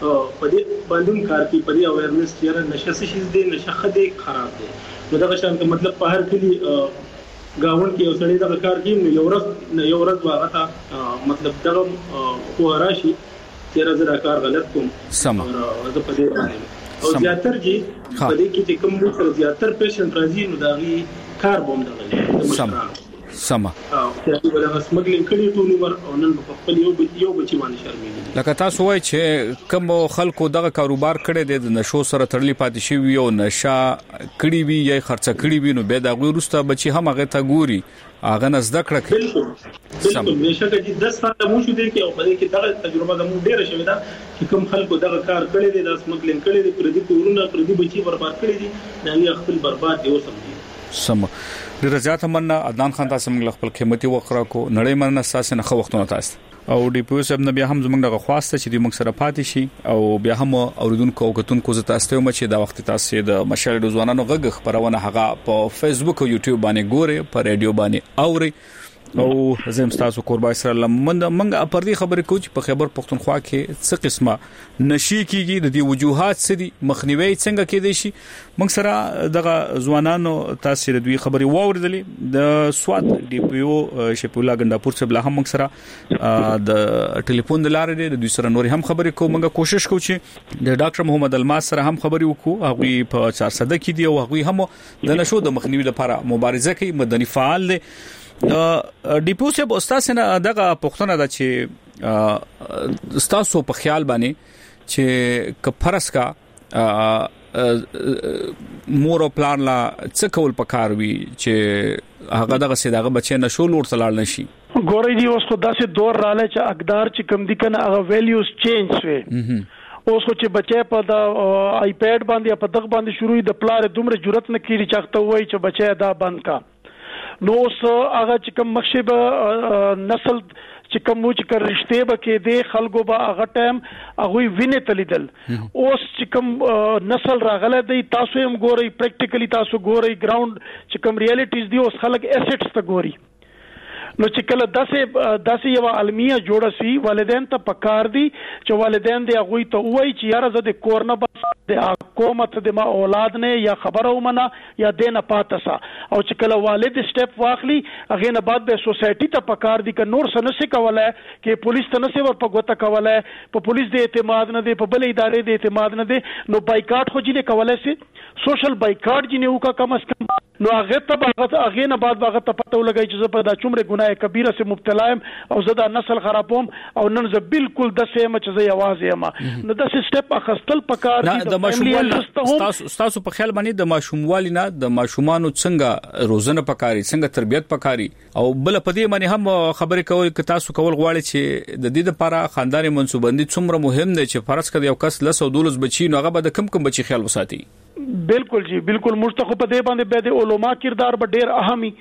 په دې باندې کار کوي په دې اویرنس چې نشه شي دې نشه خدي خراب دي نو دا شان مطلب په هر کلی گاون کې اوسړي دا کار کوي یو ورځ یو ورځ واغه مطلب دا خو راشي چې راځه کار غلط کوم سم او زه په دې باندې او زیاتر جی په دې کې چې کوم څه زیاتر پیشنټ راځي نو دا غي کار بوم دغه سم سم او چې ولغه سمګلینګ کړي ټول ور او نن په خپل یو یو بچی باندې شرمېږي لکه تاسو وایي چې کوم خلکو دغه کاروبار کړي د نشو سره تړلې پاتې شي یو نشه کړي وي یا خرڅ کړي وي نو به دا غوي روسته بچي هم هغه ته ګوري اغه نزد کړه بالکل بالکل نشه چې دس سال مو شو دي کې او په دې کې دغه تجربه د مو ډیره شوې ده چې کوم خلکو دغه کار کړي دي د سمګلینګ کړي دي پر دې کورونه پر دې بچي برباد کړي دي دا یې خپل برباد دی وسمږي سم ډیر زیات مننه عدنان خان تاسو موږ خپل قیمتي وخت راکو نړۍ مننه تاسو نه خو وختونه تاسو او ډي پی او صاحب نه بیا هم زموږ دغه خواسته چې د موږ سره پاتې شي او بیا هم اوریدونکو او کتونکو زه تاسو ته مچ دا وخت تاسو د مشال د ځوانانو غږ خبرونه هغه په فیسبوک او یوټیوب باندې ګوري په رادیو باندې اوري او زم تاسو قربای سره لمند منګه پر دې خبرې کوم چې په خیبر پختونخوا کې څه قسمه نشي کیږي د دې وجوهات څه دي مخنیوي څنګه کېدای شي موږ سره دغه ځوانانو تاسو د دوی خبرې واوریدلې د سواد ډي پی او شپولا ګنداپور څخه بل هم موږ سره د ټلیفون د لارې د دوی سره نور هم خبرې کوو موږ کوشش کوو چې د ډاکټر محمد الماس سره هم خبرې وکړو هغه په چار صد کې دی او هغه هم د نشو د مخنیوي لپاره مبارزه کوي مدني فعال دي ډي پی او صاحب استاد سره دغه پښتنه د چې استاسو په خیال باندې چې کفرس کا مور او پلان لا څه کول پکار وي چې هغه دغه سیدغه بچي نشو لور تلل نشي ګورې دی اوس خو داسې دور رااله چې اقدار چې کم دي کنه هغه ویلیوز چینج شوي اوس خو چې بچي په د آی پیډ باندې په دغه باندې شروع د پلار دومره جرأت نه کیږي چې هغه وایي چې بچي دا بند کا نو اوس هغه چې کوم مخشب نسل چې کوم چې کر رشته به کې دي خلکو به هغه ټایم هغه وینې تلیدل اوس چې کوم نسل راغله دی تاسو هم ګورئ پریکټیکلی تاسو ګورئ ګراوند چې کوم ریالیټیز دي اوس خلک اسټس ته ګوري نو چې کله داسې داسې یو علمیه جوړه سي والدین ته پکار دي چې والدین دی هغه ته وایي چې یاره زه د کورنه بس د حکومت د ما اولاد نه یا خبره ومنه یا دینه پاتسا او چې کله والد سټپ واخلي هغه نه بعد به سوسایټي ته پکار دي ک نور سنسه کوله کې پولیس ته نه سی ور پګوته کوله په پولیس د اعتماد نه دی په بل ادارې د اعتماد نه دی نو بایکاټ خو جنې کوله سي سوشل بایکاټ جنې وکا کم اس کم نو هغه ته هغه نه بعد هغه ته پته ولګي چې په دا چمره ګناه کبیره سه مبتلا ام او زدا نسل خرابوم او نن زه بالکل د سه مچ زه یوازې یم نو د سټپ اخستل پکار دي د ماشومان تاسو تاسو په خیال باندې د ماشوموالي نه د ماشومانو څنګه روزنه پکاري څنګه تربيت پکاري او بل په دې باندې هم خبرې کول ک تاسو کول غواړي چې د دې لپاره خاندان منسوبندي څومره مهم دی چې فرض کړئ یو کس لس او دولس بچی نو هغه به کم کم بچی خیال وساتي بالکل جی بالکل مستخ په دې باندې به د علما کردار به ډیر اهمي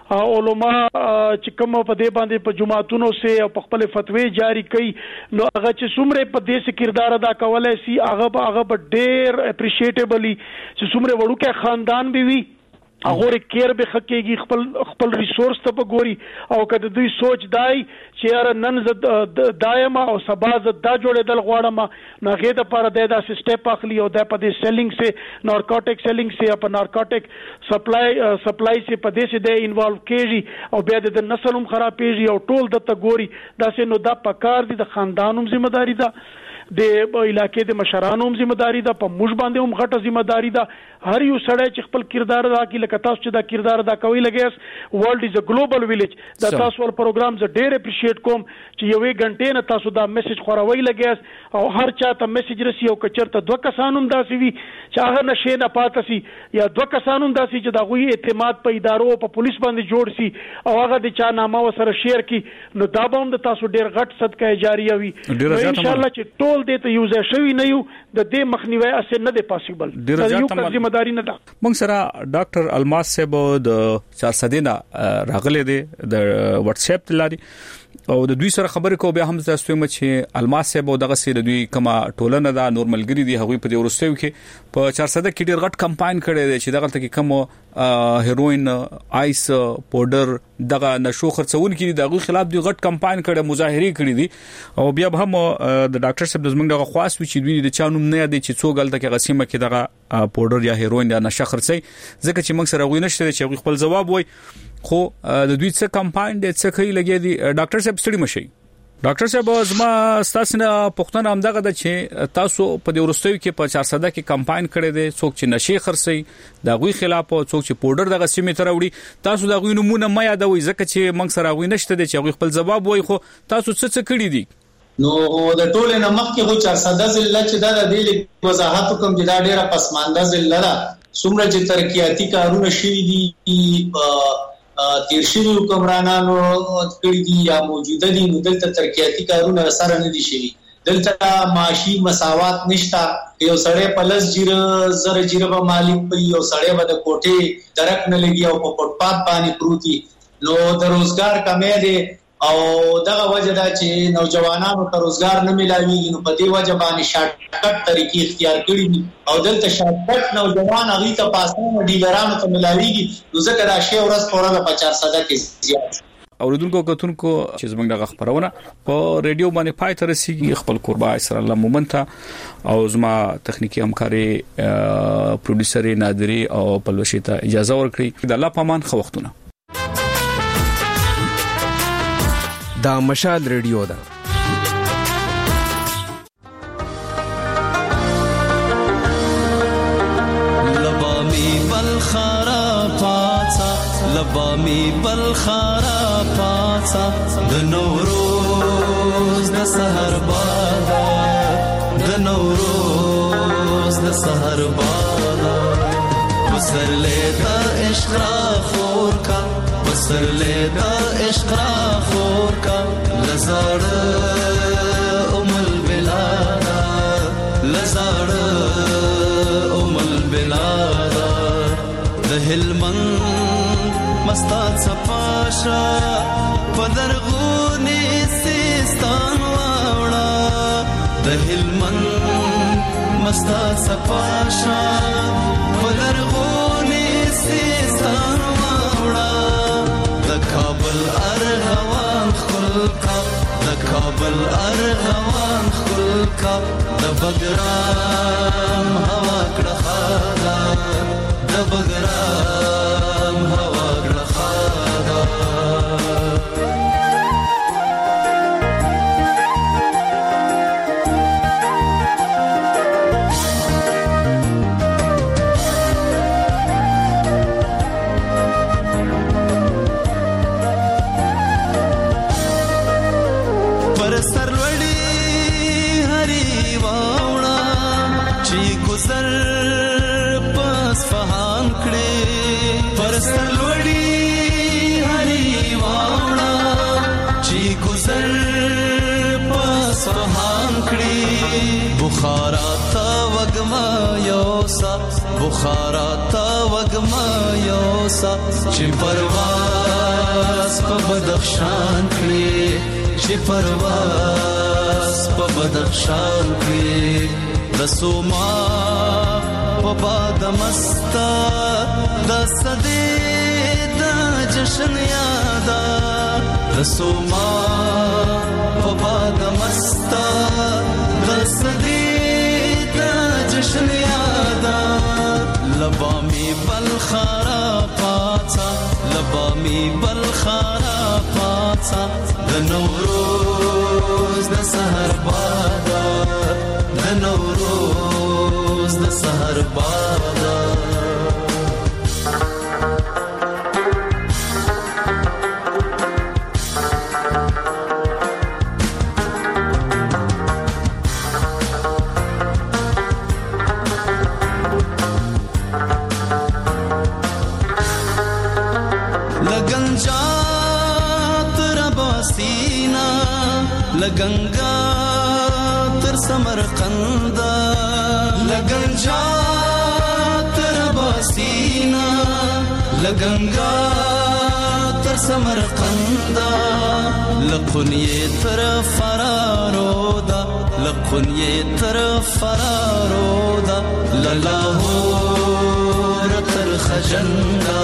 علما چې کوم په دې باندې په جماعتونو سه او په خپل فتوی جاری کوي نو هغه چې څومره په دې سه کردار ادا کولای شي هغه به هغه به ډیر اپریشیټیبلی چې څومره وړو کې خاندان به وي هغه کېر به حقيقي خپل خپل ریسورس ته وګوري او کله دوی سوچ دای چې یار نن ز دایمه او سبا ز دا جوړېدل غواړم نو هغه د پر د دا سټپ اخلي او د په دې سیلینګ سه نارکوټیک سیلینګ سه په نارکوټیک سپلای سپلای سه په دې سه د انوالو کېږي او بیا د نسلوم خرابېږي او ټول د تګوري دا سه نو دا پکار دي د خاندانوم ذمہ داری ده د علاقې د مشرانو هم ذمہ داری ده په موږ باندې هم غټه ذمہ داری ده هر یو سړی چې خپل کردار ادا کړي لکه تاسو چې دا کردار ادا کوي لګیس ورلد از ا ګلوبل ویلیج دا تاسو ول پروګرام ز ډېر اپریشیټ کوم چې یوې غنټې نه تاسو دا میسج خوروي لګیس او هر چا ته میسج رسي او کچرته دوه کسانوم داسي وي چې هغه نشه نه پاتسي یا دوه کسانوم داسي چې دا غوي اعتماد په ادارو په پولیس باندې جوړ سي او هغه د چا نامه وسره شیر کی نو دا به هم د تاسو ډېر غټ صدقه جاریه وي ان شاء الله چې ټول دې ته یوز شوی نه یو د دې مخنیوي اسه نه دی پاسیبل دا یو ذمہ خبرداري نه ده. موږ سره ډاکټر الماس صاحب د چار سدینا راغله دي د واتس اپ لاري او د دوی سره خبرې کو بیا هم تاسو ته چې الماس صاحب دغه سره دوی کما ټولنه دا نورمالګری دي هغه په دې ورستیو کې په چار سده کې ډیر غټ کمپاین کړي دي چې دغه ته کې کوم هیروین آیس پاوډر دغه نشو خرڅون کې دغه خلاف دی غټ کمپاین کړي مظاهره کړي دي او بیا هم د ډاکټر صاحب د زمنګ دغه خاص وی چې دوی د چانوم نه دي چې څو غلطه کې غسیمه کې دغه پاوډر یا هیروین یا نشه خرڅي ځکه چې موږ سره غوښنه نشته چې خپل جواب وای خو د دوی څخه کمپاین د څه کوي لګي دي ډاکټر صاحب ستړي مشي. ډاکټر صاحب زما تاسو نه پښتنه همدغه د چې تاسو په دې ورستیو کې په چار سده کې کمپاین کړی دی څوک چې نشي خرڅي د غوي خلاف او څوک چې پاوډر دغه سیمه تر وړي تاسو د غوي نمونه مې یادوي ځکه چې موږ سره غوي نشته دي چې غوي خپل جواب وای خو تاسو څه څه کړی دي نو د ټوله نمک کې هو چار سده ضلع چې دا د دې وضاحت کوم چې دا ډیره پسمانده ضلع ده څومره چې ترقیاتی کارونه شوي دي تیر شوی حکمرانانو کړی دي یا موجوده دي نو دلته ترقیاتی کارونه سره نه دي شوي دلته معاشي مساوات نشتا یو سړی په لس جیره زره جیره به مالک پي یو سړی به د کوټې درک نه لګي او په فوټپات باندې پروتي نو د روزګار کمې دي او دغه وجه دا چې نوجوانانو ته روزګار نه ملاويږي نو په دې وجه باندې شارټ کټ طریقې اختیار کړې دي او دلته شارټ کټ نوجوان هغه ته پاسانه ډیلرانو ته ملاويږي نو ځکه دا شی ورځ په ورځ په چار سده کې زیات اوریدونکو کتونکو چې زمونږ دغه خبرونه په ریډیو باندې پای ته رسیدي خپل قربا اسر الله مومنت او زما تخنیکی همکاري پروډوسر نادری او پلوشي ته اجازه ورکړي د الله پامان خو وختونه دا مشال ریډیو ده لبامي بالخرا پاڅا لبامي بالخرا پاڅا د نوروز د سحر بادا د نوروز د سحر بادا وسرلې د عشق را خور کا وسرلې د عشق را خور کا لزړ ام البلاد لزړ ام البلاد د هلمند مستا صفاشا پدرغونی سیستان واوړه د هلمند مستا صفاشا پدرغونی سیستان کابل ارغوان خلقا د کابل ارغوان خلقا د بګرام هوا کړه د بګرام هوا کړه بخارا تا وگما یوسا بخارا تا وگما یوسا چې پرواز په بدخشان کې چې پرواز په بدخشان کې د سوما په باد مستا د صدې د جشن یادا د سوما په باد مستا د صدې جشن یادا لبامی بالخرا پاڅا لبامی بالخرا پاڅا د نوروز د سحر بادا د نوروز د سحر بادا لګنګا تر سمرقند لګنجا تر لګنګا تر سمرقندا لقنیه تر فرارودا لقنیه تر فرارودا للاهور تر خجندا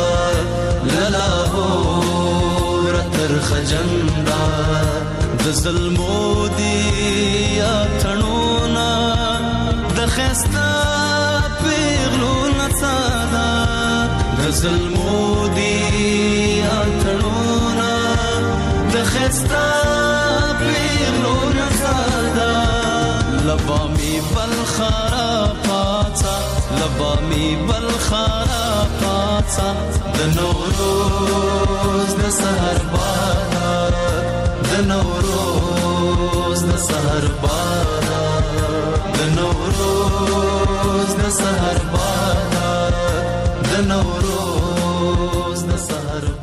للاهور تر خجندا د ظلمو دی اتنونا د خستا پیغلو نڅادا د ظلمو دی اتنونا د خستا پیغلو نڅادا لبامی بلخرا پاتا لبامی بلخرا پاتا د نوروز د سحر بارا د نوروز د سحر بارا د نوروز د سحر بارا د نوروز د سحر